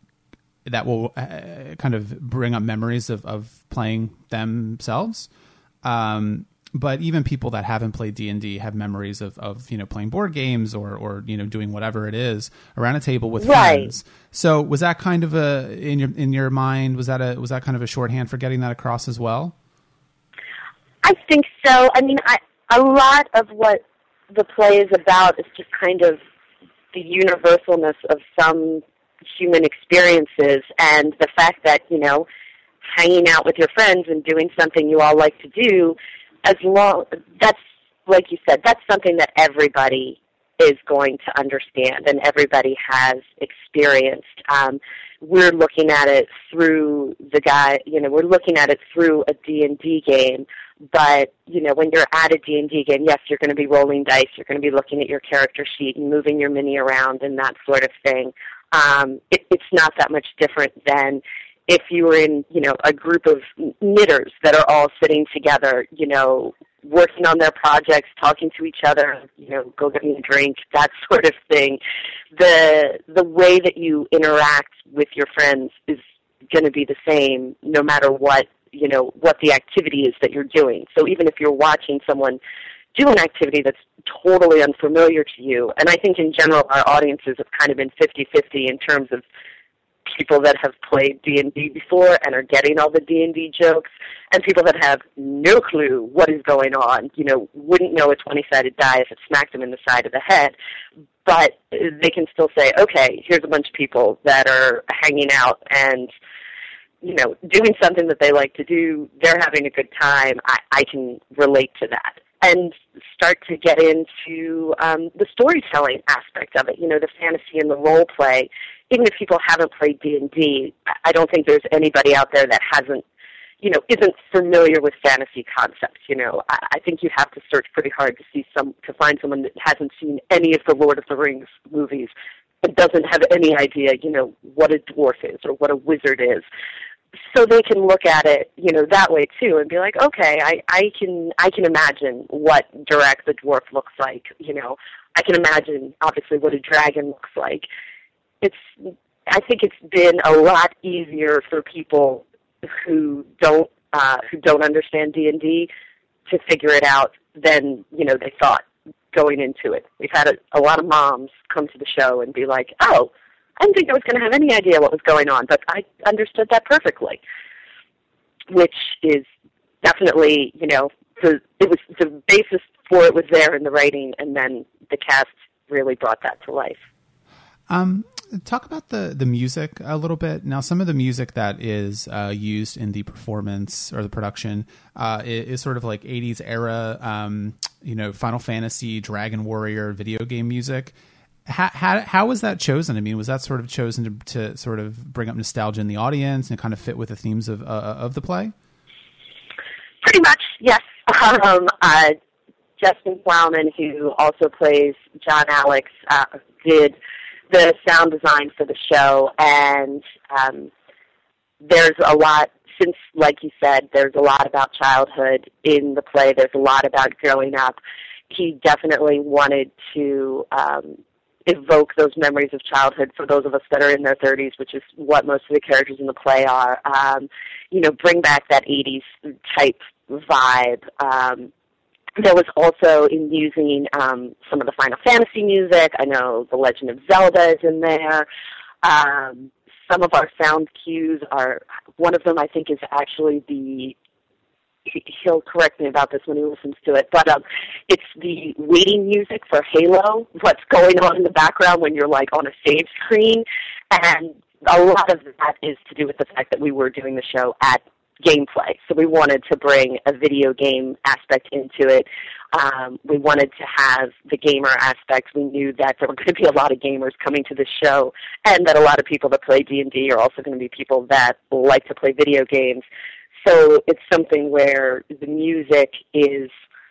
that will uh, kind of bring up memories of, of playing themselves. Um, but even people that haven't played D and D have memories of, of, you know, playing board games or, or, you know, doing whatever it is around a table with
right.
friends. So was that kind of a, in your, in your mind, was that a, was that kind of a shorthand for getting that across as well?
I think so. I mean, I, a lot of what the play is about is just kind of the universalness of some human experiences, and the fact that, you know, hanging out with your friends and doing something you all like to do, as long, that's, like you said, that's something that everybody is going to understand and everybody has experienced. Um, we're looking at it through the guy, you know, we're looking at it through a D and D game. But, you know, when you're at a D and D game, yes, you're going to be rolling dice. You're going to be looking at your character sheet and moving your mini around and that sort of thing. Um, it, it's not that much different than if you were in, you know, a group of knitters that are all sitting together, you know, working on their projects, talking to each other, you know, go get me a drink, that sort of thing. The the way that you interact with your friends is going to be the same no matter what, you know, what the activity is that you're doing. So even if you're watching someone do an activity that's totally unfamiliar to you, and I think in general our audiences have kind of been fifty-fifty in terms of people that have played D and D before and are getting all the D and D jokes, and people that have no clue what is going on, you know, wouldn't know a twenty-sided die if it smacked them in the side of the head. But they can still say, okay, here's a bunch of people that are hanging out and you know, doing something that they like to do, they're having a good time, I, I can relate to that. And start to get into um, the storytelling aspect of it, you know, the fantasy and the role play. Even if people haven't played D and D, I don't think there's anybody out there that hasn't, you know, isn't familiar with fantasy concepts. You know, I, I think you have to search pretty hard to see some to find someone that hasn't seen any of the Lord of the Rings movies and doesn't have any idea, you know, what a dwarf is or what a wizard is. So they can look at it, you know, that way too, and be like, okay, I, I can I can imagine what Durak the dwarf looks like. You know, I can imagine obviously what a dragon looks like. It's I think it's been a lot easier for people who don't uh, who don't understand D and D to figure it out than, you know, they thought going into it. We've had a, a lot of moms come to the show and be like, oh, I didn't think I was going to have any idea what was going on, but I understood that perfectly, which is definitely, you know, the it was the basis for it was there in the writing, and then the cast really brought that to life.
Um, talk about the, the music a little bit. Now, some of the music that is uh, used in the performance or the production uh, is, is sort of like eighties era, um, you know, Final Fantasy, Dragon Warrior video game music. How, how, how was that chosen? I mean, was that sort of chosen to, to sort of bring up nostalgia in the audience and kind of fit with the themes of uh, of the play?
Pretty much, yes. Um, uh, Justin Plowman, who also plays John Alex, uh, did the sound design for the show, and um, there's a lot, since, like you said, there's a lot about childhood in the play. There's a lot about growing up. He definitely wanted to um, evoke those memories of childhood for those of us that are in their thirties, which is what most of the characters in the play are. Um, you know, bring back that eighties type vibe. Um, there was also in using um, some of the Final Fantasy music. I know The Legend of Zelda is in there. Um, some of our sound cues are, one of them I think is actually the, he'll correct me about this when he listens to it, but um, it's the waiting music for Halo, what's going on in the background when you're like on a save screen, and a lot of that is to do with the fact that we were doing the show at gameplay, so we wanted to bring a video game aspect into it. Um, we wanted to have the gamer aspect. We knew that there were going to be a lot of gamers coming to the show, and that a lot of people that play D and D are also going to be people that like to play video games. So it's something where the music is,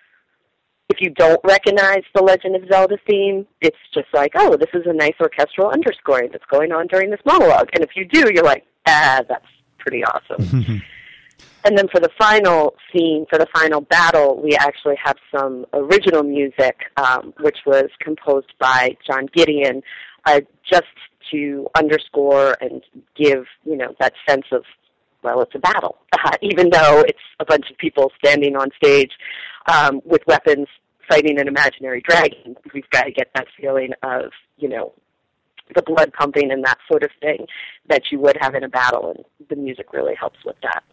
if you don't recognize the Legend of Zelda theme, it's just like, oh, this is a nice orchestral underscoring that's going on during this monologue. And if you do, you're like, ah, that's pretty awesome. And then for the final scene, for the final battle, we actually have some original music, um, which was composed by John Gideon, uh, just to underscore and give, you know, that sense of, well, it's a battle, uh, even though it's a bunch of people standing on stage um, with weapons fighting an imaginary dragon. We've got to get that feeling of, you know, the blood pumping and that sort of thing that you would have in a battle, and the music really helps with that.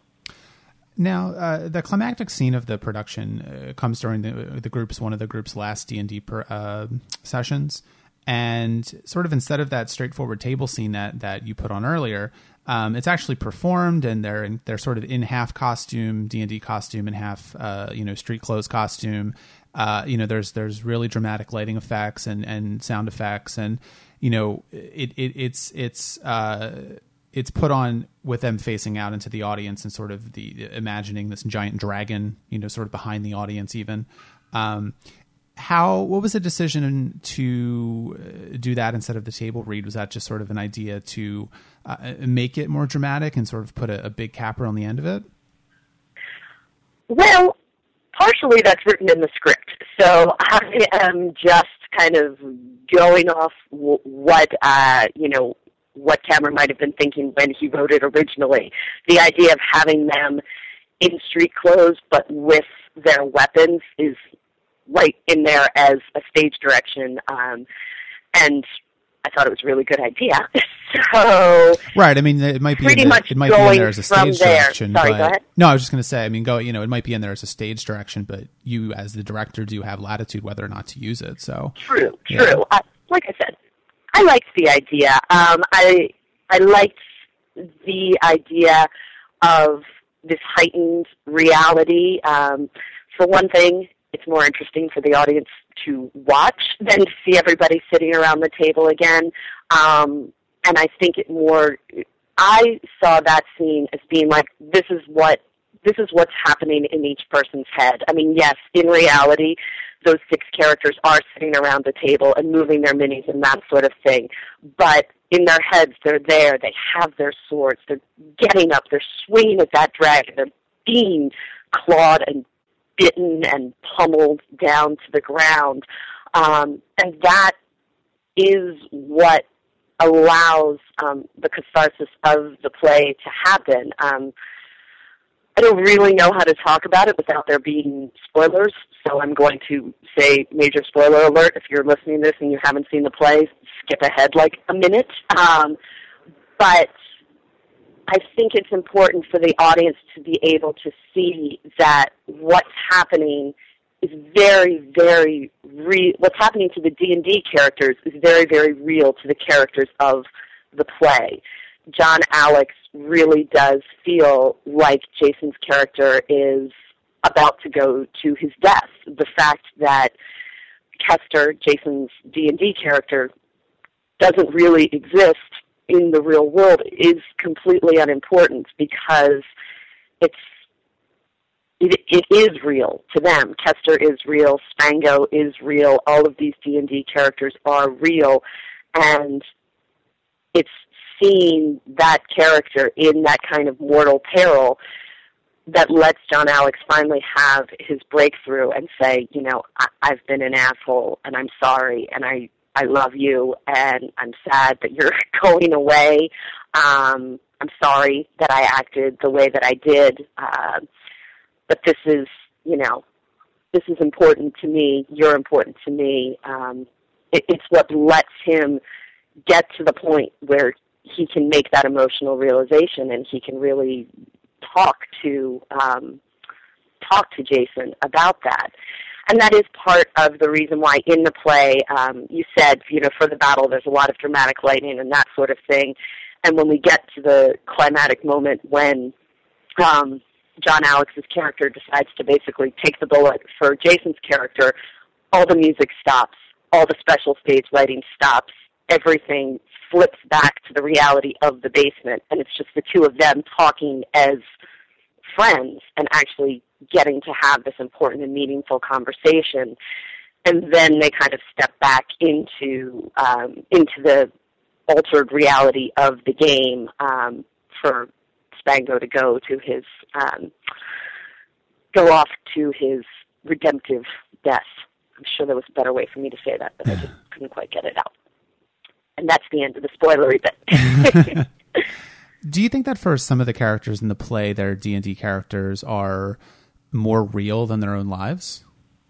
Now, uh, the climactic scene of the production uh, comes during the, the group's one of the group's last D and D per, uh, sessions, and sort of instead of that straightforward table scene that, that you put on earlier, um, it's actually performed, and they're in, they're sort of in half costume, D and D costume, and half uh, you know street clothes costume. Uh, you know, there's there's really dramatic lighting effects and, and sound effects, and you know, it, it it's it's. Uh, It's put on with them facing out into the audience and sort of the imagining this giant dragon, you know, sort of behind the audience even. Um, how, what was the decision to do that instead of the table read? Was that just sort of an idea to uh, make it more dramatic and sort of put a, a big capper on the end of it?
Well, partially that's written in the script. So I am just kind of going off w- what, uh, you know, what Cameron might have been thinking when he wrote it originally. The idea of having them in street clothes but with their weapons is right in there as a stage direction, um, and I thought it was a really good idea. So
right, I mean, it might be
pretty
in the,
much
it might be in there as a stage
there.
direction.
Sorry,
but,
go ahead.
No, I was just going to say, I mean, go, you know, it might be in there as a stage direction, but you as the director do have latitude whether or not to use it. So
true,
yeah.
true. Uh, like I said, I liked the idea. Um, I I liked the idea of this heightened reality. Um, for one thing, it's more interesting for the audience to watch than to see everybody sitting around the table again. Um, and I think it more, I saw that scene as being like, this is what, this is what's happening in each person's head. I mean, yes, in reality, those six characters are sitting around the table and moving their minis and that sort of thing. But in their heads, they're there. They have their swords. They're getting up. They're swinging at that dragon. They're being clawed and bitten and pummeled down to the ground. Um, and that is what allows um, the catharsis of the play to happen. Um, I don't really know how to talk about it without there being spoilers, so I'm going to say major spoiler alert. If you're listening to this and you haven't seen the play, skip ahead like a minute. Um, but I think it's important for the audience to be able to see that what's happening is very, very real. What's happening to the D and D characters is very, very real to the characters of the play. John Alex really does feel like Jason's character is about to go to his death. The fact that Kester, Jason's D and D character, doesn't really exist in the real world is completely unimportant because it's it, it is real to them. Kester is real. Spango is real. All of these D and D characters are real, and it's seeing that character in that kind of mortal peril that lets John Alex finally have his breakthrough and say, you know, I, I've been an asshole, and I'm sorry, and I, I love you, and I'm sad that you're going away. Um, I'm sorry that I acted the way that I did, uh, but this is, you know, this is important to me. You're important to me. Um, it, it's what lets him get to the point where he can make that emotional realization, and he can really talk to um, talk to Jason about that. And that is part of the reason why in the play, um, you said, you know, for the battle, there's a lot of dramatic lighting and that sort of thing. And when we get to the climatic moment when um, John Alex's character decides to basically take the bullet for Jason's character, all the music stops, all the special stage lighting stops, everything flips back to the reality of the basement, and it's just the two of them talking as friends and actually getting to have this important and meaningful conversation. And then they kind of step back into um, into the altered reality of the game um, for Spango to go to his um, go off to his redemptive death. I'm sure there was a better way for me to say that, but I just couldn't quite get it out. And that's the end of the spoilery bit.
Do you think that for some of the characters in the play, their D and D characters are more real than their own lives?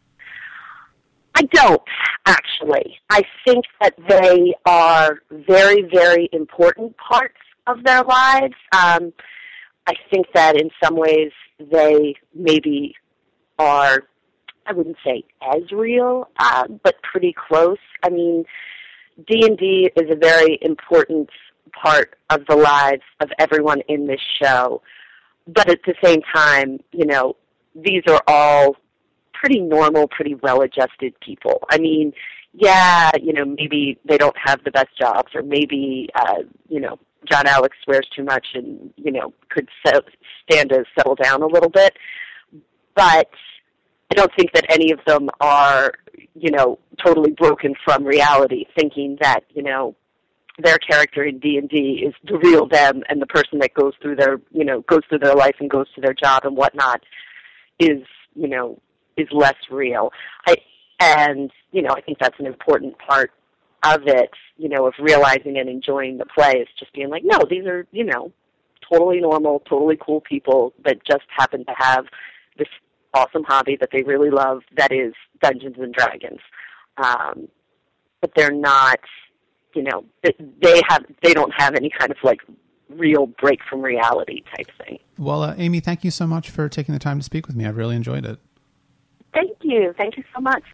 I don't, actually. I think that they are very, very important parts of their lives. Um, I think that in some ways they maybe are, I wouldn't say as real, uh, but pretty close. I mean, D and D is a very important part of the lives of everyone in this show. But at the same time, you know, these are all pretty normal, pretty well-adjusted people. I mean, yeah, you know, maybe they don't have the best jobs, or maybe, uh, you know, John Alex swears too much and, you know, could se- stand to settle down a little bit. But I don't think that any of them are, you know, totally broken from reality, thinking that, you know, their character in D and D is the real them, and the person that goes through their, you know, goes through their life and goes to their job and whatnot is, you know, is less real. I, and, you know, I think that's an important part of it, you know, of realizing and enjoying the play, is just being like, no, these are, you know, totally normal, totally cool people that just happen to have this awesome hobby that they really love, that is Dungeons and Dragons. Um, but they're not, you know, they have, they don't have any kind of like real break from reality type thing.
Well, uh, Amy, thank you so much for taking the time to speak with me. I really enjoyed it.
Thank you. Thank you so much.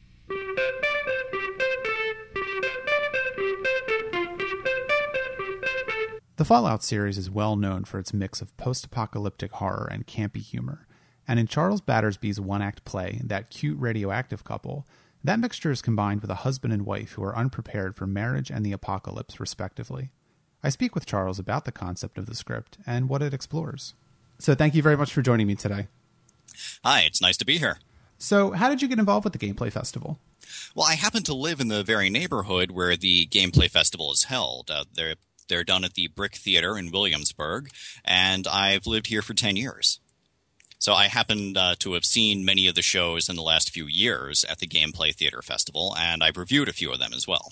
The Fallout series is well known for its mix of post-apocalyptic horror and campy humor, and in Charles Battersby's one-act play, That Cute Radioactive Couple, that mixture is combined with a husband and wife who are unprepared for marriage and the apocalypse, respectively. I speak with Charles about the concept of the script and what it explores. So thank you very much for joining me today.
Hi, it's nice to be here.
So how did you get involved with the Gameplay Festival?
Well, I happen to live in the very neighborhood where the Gameplay Festival is held. Uh, they're, they're done at the Brick Theater in Williamsburg, and I've lived here for ten years. So I happened uh, to have seen many of the shows in the last few years at the Gameplay Theater Festival, and I've reviewed a few of them as well.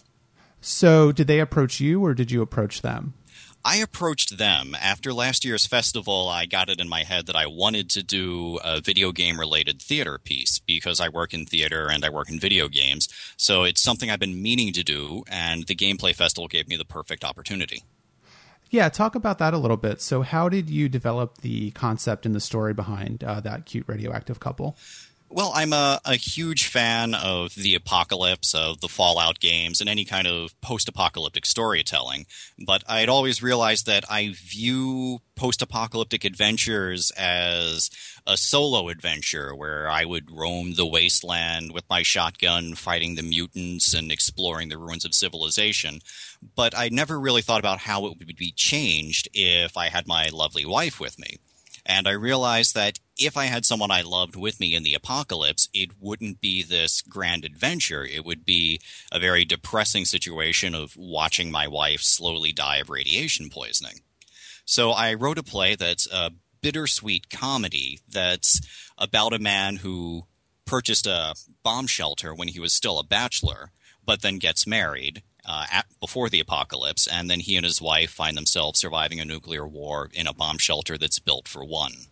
So did they approach you, or did you approach them?
I approached them. After last year's festival, I got it in my head that I wanted to do a video game-related theater piece because I work in theater and I work in video games. So it's something I've been meaning to do, and the Gameplay Festival gave me the perfect opportunity.
Yeah, talk about that a little bit. So how did you develop the concept and the story behind uh, That Cute Radioactive Couple?
Well, I'm a, a huge fan of the apocalypse, of the Fallout games, and any kind of post-apocalyptic storytelling. But I'd always realized that I view post-apocalyptic adventures as a solo adventure where I would roam the wasteland with my shotgun, fighting the mutants and exploring the ruins of civilization. But I never really thought about how it would be changed if I had my lovely wife with me. And I realized that if I had someone I loved with me in the apocalypse, it wouldn't be this grand adventure. It would be a very depressing situation of watching my wife slowly die of radiation poisoning. So I wrote a play that's a bittersweet comedy that's about a man who purchased a bomb shelter when he was still a bachelor, but then gets married Uh, at, before the apocalypse, and then he and his wife find themselves surviving a nuclear war in a bomb shelter that's built for one.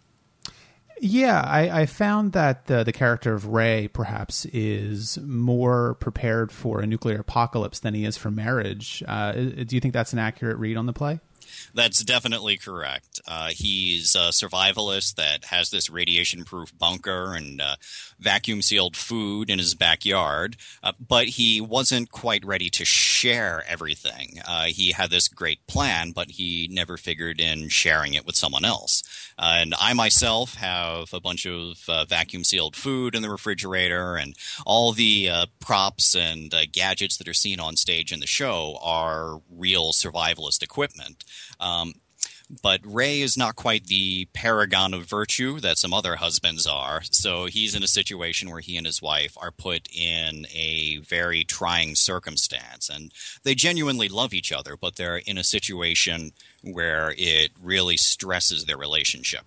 Yeah, I, I found that the, the character of Ray perhaps is more prepared for a nuclear apocalypse than he is for marriage. Uh, do you think that's an accurate read on the play?
That's definitely correct. Uh, he's a survivalist that has this radiation-proof bunker and uh, vacuum-sealed food in his backyard, uh, but he wasn't quite ready to share everything. Uh, he had this great plan, but he never figured in sharing it with someone else. Uh, and I myself have a bunch of uh, vacuum-sealed food in the refrigerator, and all the uh, props and uh, gadgets that are seen on stage in the show are real survivalist equipment. Um, but Ray is not quite the paragon of virtue that some other husbands are, so he's in a situation where he and his wife are put in a very trying circumstance, and they genuinely love each other, but they're in a situation where it really stresses their relationship.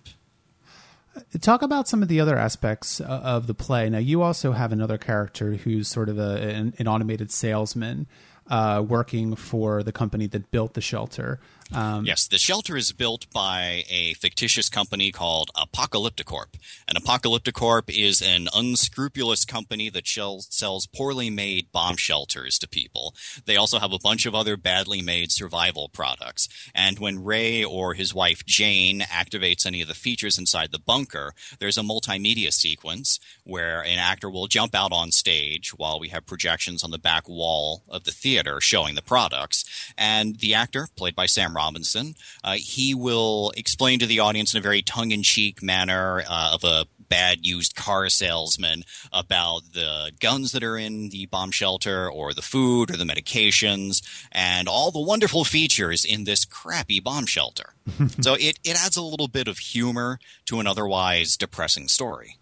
Talk about some of the other aspects of the play. Now, you also have another character who's sort of a, an, an automated salesman uh, working for the company that built the shelter. Um,
yes, the shelter is built by a fictitious company called Apocalypticorp. And Apocalypticorp is an unscrupulous company that sells, sells poorly made bomb shelters to people. They also have a bunch of other badly made survival products. And when Ray or his wife Jane activates any of the features inside the bunker, there's a multimedia sequence where an actor will jump out on stage while we have projections on the back wall of the theater showing the products. And the actor, played by Sam Robinson, uh, he will explain to the audience in a very tongue-in-cheek manner uh, of a bad used car salesman about the guns that are in the bomb shelter or the food or the medications and all the wonderful features in this crappy bomb shelter. So it, it adds a little bit of humor to an otherwise depressing story.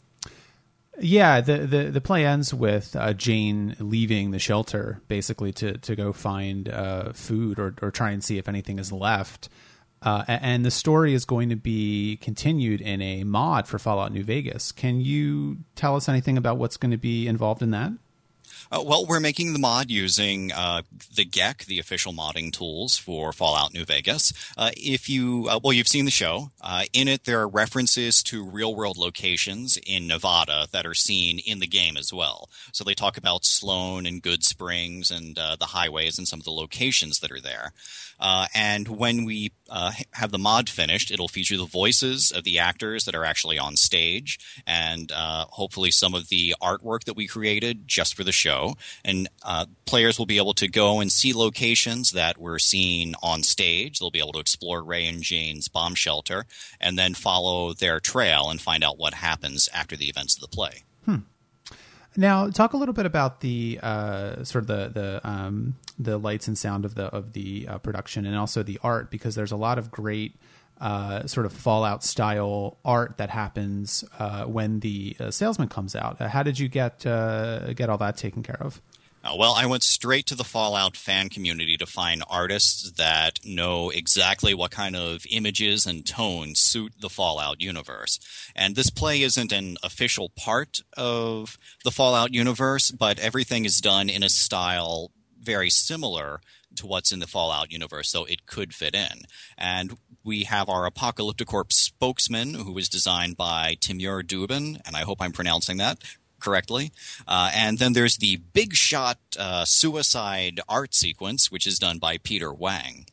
Yeah, the, the, the play ends with uh, Jane leaving the shelter, basically to, to go find uh, food or, or try and see if anything is left. Uh, and the story is going to be continued in a mod for Fallout New Vegas. Can you tell us anything about what's going to be involved in that?
Uh, well, we're making the mod using uh, the G E C, the official modding tools for Fallout New Vegas. Uh, if you, uh, well, you've seen the show. Uh, in it, there are references to real-world locations in Nevada that are seen in the game as well. So they talk about Sloan and Good Springs and uh, the highways and some of the locations that are there. Uh, and when we uh, have the mod finished, it'll feature the voices of the actors that are actually on stage and uh, hopefully some of the artwork that we created just for the show. show, and uh, players will be able to go and see locations that were seen on stage. They'll be able to explore Ray and Jane's bomb shelter and then follow their trail and find out what happens after the events of the play.
Hmm. Now, talk a little bit about the uh, sort of the the um, the lights and sound of the of the uh, production, and also the art, because there's a lot of great uh, sort of Fallout style art that happens uh, when the uh, salesman comes out. Uh, how did you get uh, get all that taken care of?
Uh, well, I went straight to the Fallout fan community to find artists that know exactly what kind of images and tones suit the Fallout universe. And this play isn't an official part of the Fallout universe, but everything is done in a style very similar to what's in the Fallout universe, so it could fit in. And we have our Apocalyptic Corp spokesman, who was designed by Timur Dubin, and I hope I'm pronouncing that correctly. Uh, and then there's the big shot uh, suicide art sequence, which is done by Peter Wang.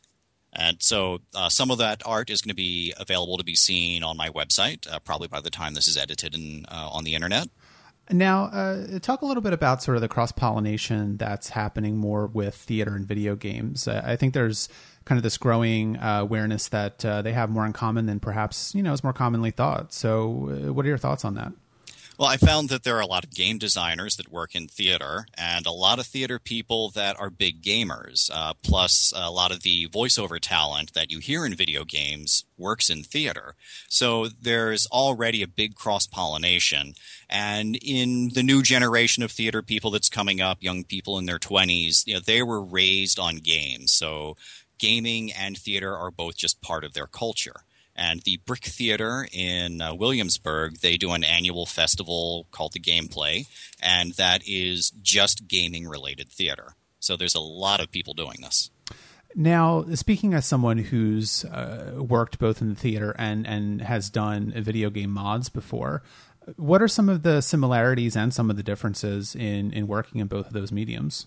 And so uh, some of that art is going to be available to be seen on my website, uh, probably by the time this is edited and uh, on the internet.
Now, uh, talk a little bit about sort of the cross-pollination that's happening more with theater and video games. Uh, I think there's kind of this growing uh, awareness that uh, they have more in common than perhaps, you know, is more commonly thought. So uh, what are your thoughts on that?
Well, I found that there are a lot of game designers that work in theater, and a lot of theater people that are big gamers, uh, plus a lot of the voiceover talent that you hear in video games works in theater. So there's already a big cross-pollination, and in the new generation of theater people that's coming up, young people in their twenties, you know, they were raised on games, so gaming and theater are both just part of their culture. And the Brick Theater in uh, Williamsburg, they do an annual festival called the Gameplay, and that is just gaming-related theater. So there's a lot of people doing this.
Now, speaking as someone who's uh, worked both in the theater and, and has done video game mods before, what are some of the similarities and some of the differences in, in working in both of those mediums?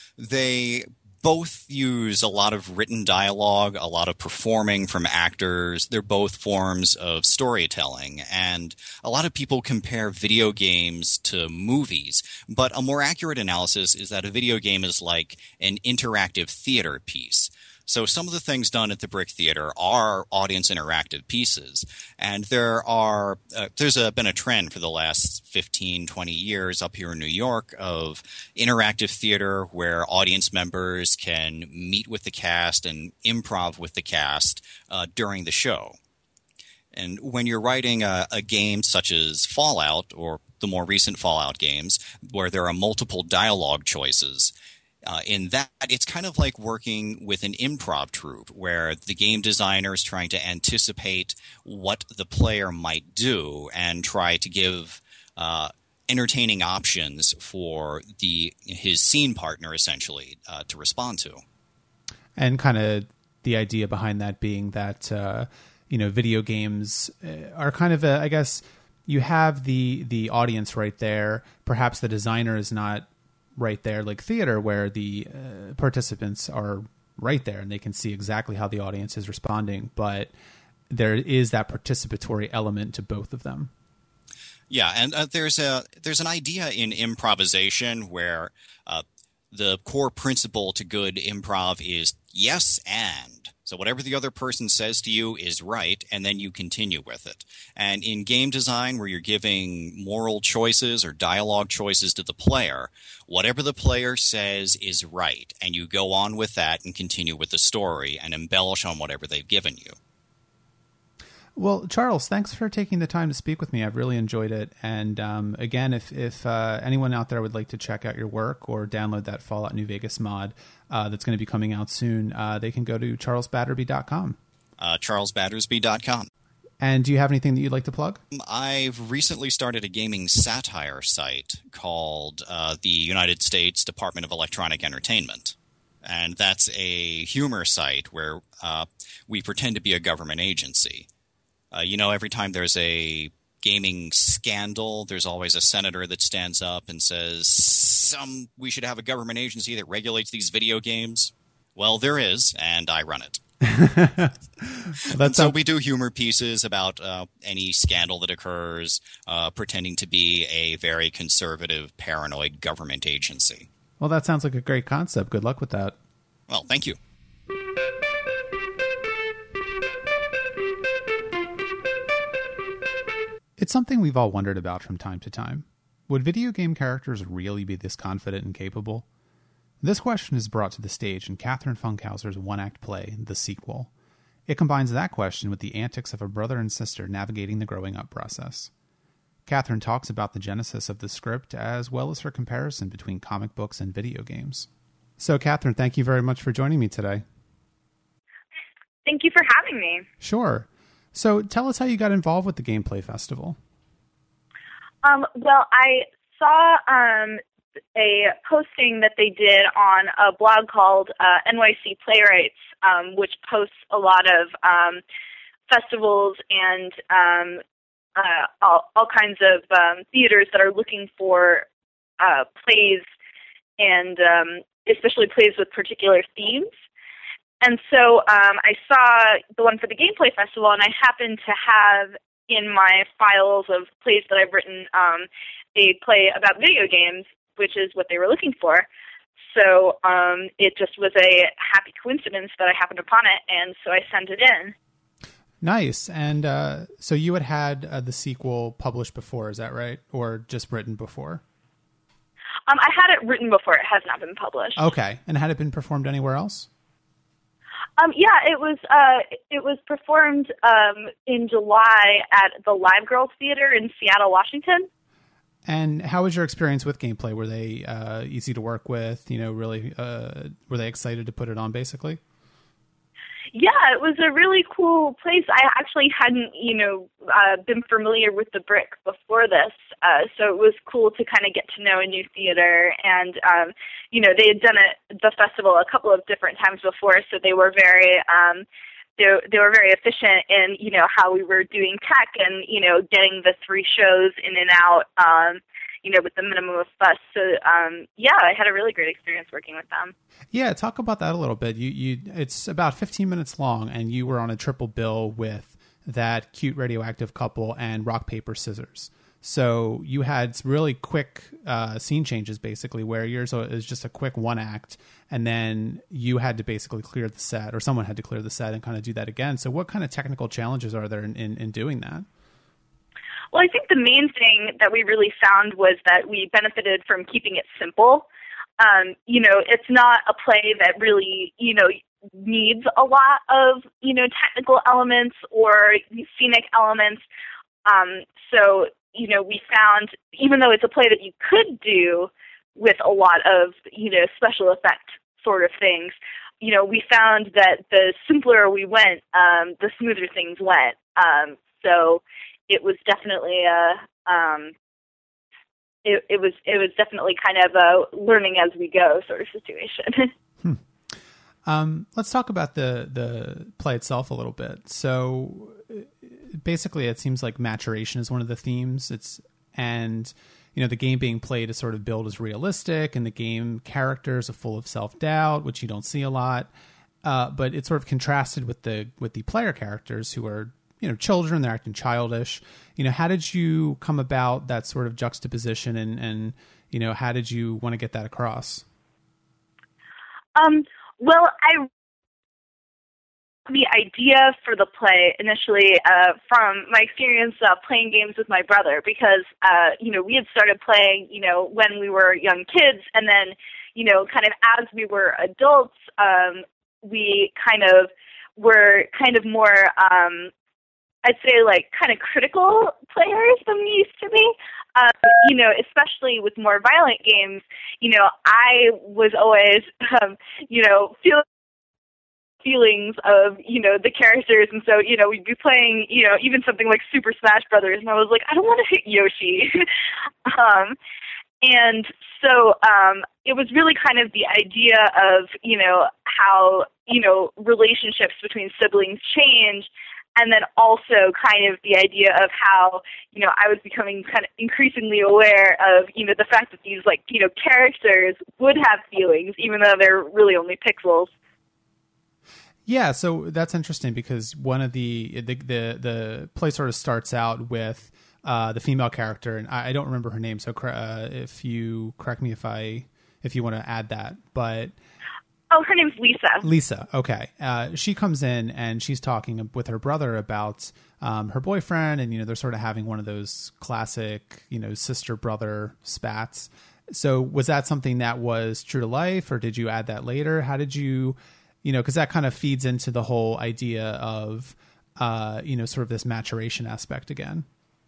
They both use a lot of written dialogue, a lot of performing from actors. They're both forms of storytelling. And a lot of people compare video games to movies. But a more accurate analysis is that a video game is like an interactive theater piece. So some of the things done at the Brick Theater are audience interactive pieces. And there are uh, there's a, been a trend for the last fifteen, twenty years up here in New York of interactive theater where audience members can meet with the cast and improv with the cast uh, during the show. And when you're writing a, a game such as Fallout or the more recent Fallout games where there are multiple dialogue choices, Uh, in that, it's kind of like working with an improv troupe where the game designer is trying to anticipate what the player might do and try to give uh, entertaining options for the his scene partner, essentially, uh, to respond to.
And kind of the idea behind that being that, uh, you know, video games are kind of a, I guess, you have the the audience right there. Perhaps the designer is not right there like theater where the uh, participants are right there and they can see exactly how the audience is responding, but there is that participatory element to both of them.
Yeah, and uh, there's a there's an idea in improvisation where uh, the core principle to good improv is yes and. So whatever the other person says to you is right, and then you continue with it. And in game design, where you're giving moral choices or dialogue choices to the player, whatever the player says is right, and you go on with that and continue with the story and embellish on whatever they've given you.
Well, Charles, thanks for taking the time to speak with me. I've really enjoyed it. And um, again, if, if uh, anyone out there would like to check out your work or download that Fallout New Vegas mod uh, that's going to be coming out soon, uh, they can go to charles batterby dot com.
Uh, charles battersby dot com.
And do you have anything that you'd like to plug?
I've recently started a gaming satire site called uh, the United States Department of Electronic Entertainment. And that's a humor site where uh, we pretend to be a government agency. Uh, you know, every time there's a gaming scandal, there's always a senator that stands up and says, "Some we should have a government agency that regulates these video games." Well, there is, and I run it.
Well, that's
so
how-
we do humor pieces about uh, any scandal that occurs, uh, pretending to be a very conservative, paranoid government agency.
well, that sounds like a great concept. Good luck with that.
Well, thank you.
It's something we've all wondered about from time to time. Would video game characters really be this confident and capable? This question is brought to the stage in Catherine Funkhauser's one-act play, The Sequel. It combines that question with the antics of a brother and sister navigating the growing up process. Catherine talks about the genesis of the script as well as her comparison between comic books and video games. So, Catherine, thank you very much for joining me today.
Thank you for having me.
Sure. So, tell us how you got involved with the Gameplay Festival.
Um, well, I saw um, a posting that they did on a blog called uh, N Y C Playwrights, um, which posts a lot of um, festivals and um, uh, all, all kinds of um, theaters that are looking for uh, plays, and um, especially plays with particular themes. And so um, I saw the one for the Gameplay Festival, and I happened to have in my files of plays that I've written um, a play about video games, which is what they were looking for. So um, it just was a happy coincidence that I happened upon it, and so I sent it in.
Nice. And uh, so you had had uh, the sequel published before, is that right? Or just written before?
Um, I had it written before. It has not been published.
Okay. And had it been performed anywhere else?
Um, yeah, it was uh, it was performed um, in July at the Live Girls Theater in Seattle, Washington.
And how was your experience with Gameplay? Were they uh, easy to work with? You know, really, uh, were they excited to put it on, basically?
Yeah, it was a really cool place. I actually hadn't, you know, uh, been familiar with the Brick before this, uh, so it was cool to kind of get to know a new theater. And, um, you know, they had done it, the festival a couple of different times before, so they were very, um, they, they were very efficient in, you know, how we were doing tech and, you know, getting the three shows in and out, um, you know, with the minimum of fuss. So, um, yeah, I had a really great experience working with them.
Yeah, talk about that a little bit. You, you, it's about fifteen minutes long, and you were on a triple bill with that cute radioactive couple and rock, paper, scissors. So you had really quick uh, scene changes, basically, where yours is just a quick one act, and then you had to basically clear the set, or someone had to clear the set and kind of do that again. So what kind of technical challenges are there in, in, in doing that?
Well, I think the main thing that we really found was that we benefited from keeping it simple. Um, you know, it's not a play that really, you know, needs a lot of, you know, technical elements or scenic elements. Um, so, you know, we found, even though it's a play that you could do with a lot of, you know, special effect sort of things, you know, we found that the simpler we went, um, the smoother things went. Um, so it was definitely a, um, it, it was it was definitely kind of a learning as we go sort of situation.
hmm. um, let's talk about the the play itself a little bit. So basically, it seems like maturation is one of the themes. It's and you know the game being played is sort of billed as realistic, and the game characters are full of self doubt, which you don't see a lot. Uh, but it's sort of contrasted with the with the player characters who are, you know, children, they're acting childish. You know, how did you come about that sort of juxtaposition, and, and you know, how did you want to get that across?
Um, well, I the idea for the play initially uh, from my experience uh, playing games with my brother, because, uh, you know, we had started playing, you know, when we were young kids, and then, you know, kind of as we were adults, um, we kind of were kind of more, um, I'd say, like, kind of critical players than we used to be. Um, you know, especially with more violent games, you know, I was always, um, you know, feel feelings of, you know, the characters. And so, you know, we'd be playing, you know, even something like Super Smash Brothers, and I was like, I don't want to hit Yoshi. um, and so um, it was really kind of the idea of, you know, how, you know, relationships between siblings change. And then also kind of the idea of how, you know, I was becoming kind of increasingly aware of, you know, the fact that these, like, you know, characters would have feelings, even though they're really only pixels.
Yeah, so that's interesting because one of the the the, the play sort of starts out with uh, the female character, and I, I don't remember her name. So uh, if you correct me if I if you want to add that, but
oh, her name's Lisa.
Lisa, okay. Uh, she comes in and she's talking with her brother about um, her boyfriend, and you know they're sort of having one of those classic you know sister brother spats. So was that something that was true to life, or did you add that later? How did you? You know, because that kind of feeds into the whole idea of, uh, you know, sort of this maturation aspect again.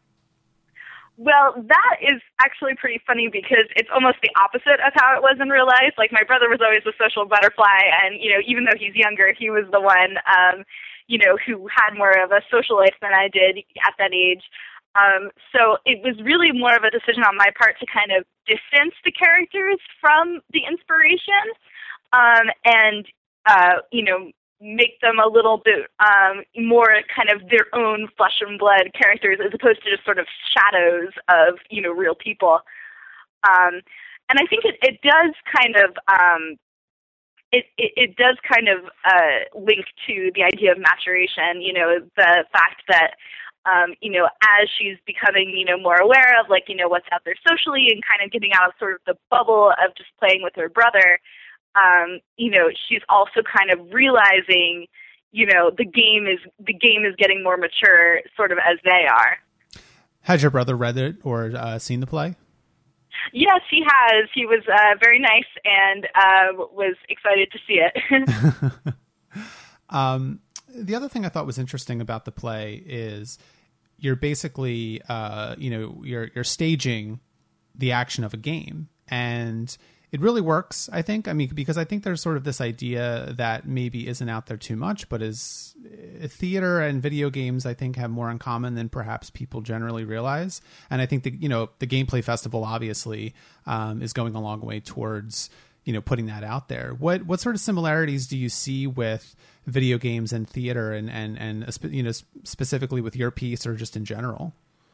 Well, that is actually pretty funny because it's almost the opposite of how it was in real life. Like, my brother was always a social butterfly, and, you know, even though he's younger, he was the one, um, you know, who had more of a social life than I did at that age. Um, so it was really more of a decision on my part to kind of distance the characters from the inspiration, um, and Uh, you know, make them a little bit um, more kind of their own flesh and blood characters as opposed to just sort of shadows of, you know, real people. Um, and I think it, it does kind of, um, it, it, it does kind of uh, link to the idea of maturation, you know, the fact that, um, you know, as she's becoming, you know, more aware of, like, you know, what's out there socially and kind of getting out of sort of the bubble of just playing with her brother, Um, you know, she's also kind of realizing, you know, the game is the game is getting more mature, sort of as they are.
Has your brother read it or uh, seen the play?
Yes, he has. He was uh, very nice and uh, was excited to see it.
um, the other thing I thought was interesting about the play is you're basically, uh, you know, you're you're staging the action of a game, and it really works, I think. I mean, because I think there's sort of this idea that maybe isn't out there too much, but is uh, theater and video games, I think, have more in common than perhaps people generally realize. And I think that, you know, the Gameplay Festival obviously um, is going a long way towards, you know, putting that out there. What what sort of similarities do you see with video games and theater, and and and you know, specifically with your piece or just in general?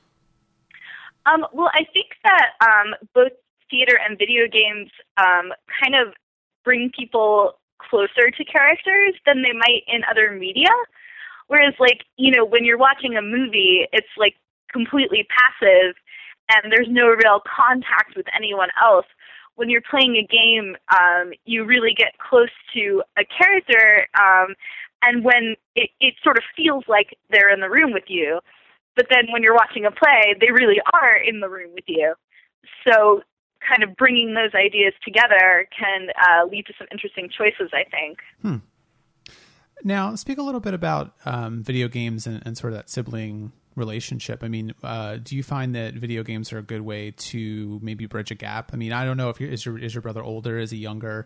Um, well, I think that um, both theater and video games um, kind of bring people closer to characters than they might in other media. Whereas, like, you know, when you're watching a movie, it's like completely passive and there's no real contact with anyone else. When you're playing a game, um, you really get close to a character, um, and when it, it sort of feels like they're in the room with you. But then when you're watching a play, they really are in the room with you. So kind of bringing those ideas together can uh, lead to some interesting choices, I think.
Hmm. Now, speak a little bit about um, video games and, and sort of that sibling relationship. I mean, uh, do you find that video games are a good way to maybe bridge a gap? I mean, I don't know if you're, is your is your brother older? Is he younger?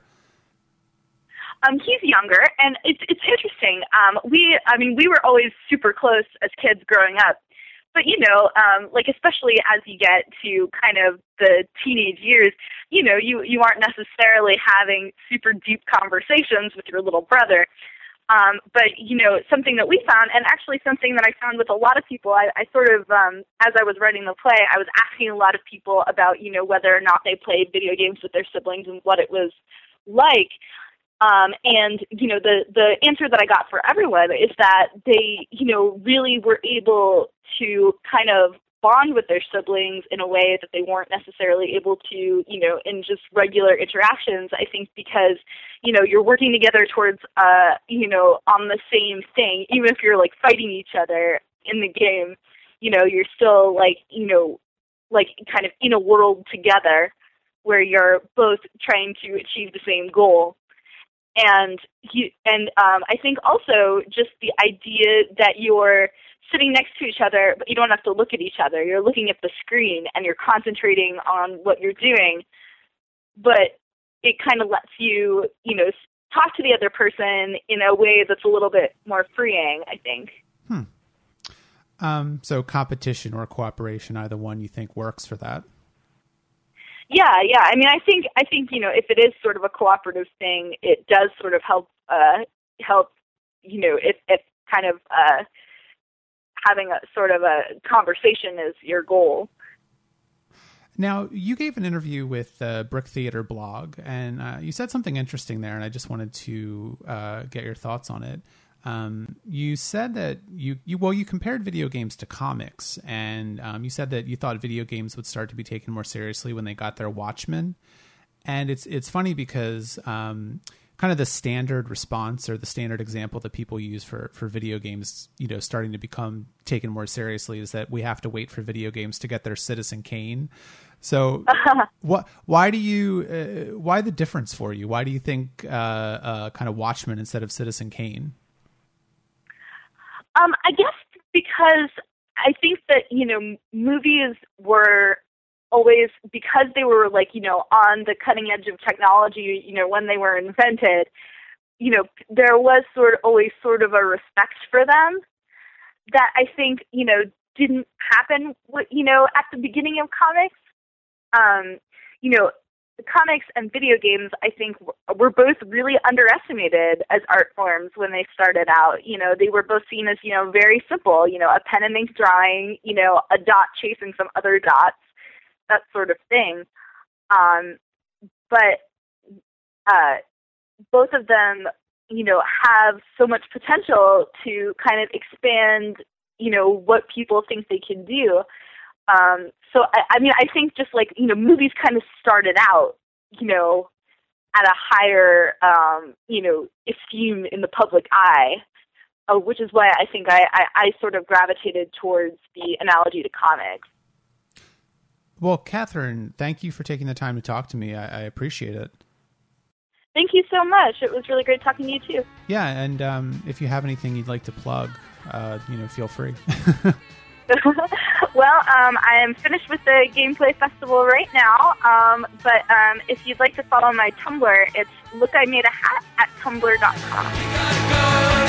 Um, he's younger, and it's it's interesting. Um, we, I mean, we were always super close as kids growing up. But, you know, um, like, especially as you get to kind of the teenage years, you know, you, you aren't necessarily having super deep conversations with your little brother. Um, but, you know, something that we found, and actually something that I found with a lot of people, I, I sort of, um, as I was writing the play, I was asking a lot of people about, you know, whether or not they played video games with their siblings and what it was like. Um, and, you know, the, the answer that I got for everyone is that they, you know, really were able to kind of bond with their siblings in a way that they weren't necessarily able to, you know, in just regular interactions. I think because, you know, you're working together towards, uh, you know, on the same thing, even if you're, like, fighting each other in the game, you know, you're still, like, you know, like, kind of in a world together where you're both trying to achieve the same goal. And he, and um, I think also just the idea that you're sitting next to each other, but you don't have to look at each other. You're looking at the screen and you're concentrating on what you're doing. But it kind of lets you, you know, talk to the other person in a way that's a little bit more freeing, I think.
Hmm. Um, so competition or cooperation, either one you think works for that?
Yeah, yeah. I mean, I think I think you know, if it is sort of a cooperative thing, it does sort of help uh, help. You know, if if kind of uh, having a sort of a conversation is your goal.
Now, you gave an interview with the Brick Theater blog, and uh, you said something interesting there, and I just wanted to uh, get your thoughts on it. Um, you said that you, you, well, you compared video games to comics, and um, you said that you thought video games would start to be taken more seriously when they got their Watchmen. And it's it's funny because um, kind of the standard response or the standard example that people use for, for video games, you know, starting to become taken more seriously is that we have to wait for video games to get their Citizen Kane. So what, why do you, uh, why the difference for you? Why do you think uh, uh, kind of Watchmen instead of Citizen Kane?
Um, I guess because I think that, you know, movies were always, because they were like, you know, on the cutting edge of technology, you know, when they were invented, you know, there was sort of always sort of a respect for them that I think, you know, didn't happen, you know, at the beginning of comics. Um, you know, the comics and video games, I think, were both really underestimated as art forms when they started out. You know, they were both seen as, you know, very simple, you know, a pen and ink drawing, you know, a dot chasing some other dots, that sort of thing. Um, but uh, both of them, you know, have so much potential to kind of expand, you know, what people think they can do. Um, so, I, I mean, I think just like, you know, movies kind of started out, you know, at a higher, um, you know, esteem in the public eye, uh, which is why I think I, I, I sort of gravitated towards the analogy to comics.
Well, Catherine, thank you for taking the time to talk to me. I, I appreciate it.
Thank you so much. It was really great talking to you, too.
Yeah, and um, if you have anything you'd like to plug, uh, you know, feel free.
Well, um, I am finished with the Gameplay Festival right now, um, but um, if you'd like to follow my Tumblr, it's look I made a hat at tumblr dot com.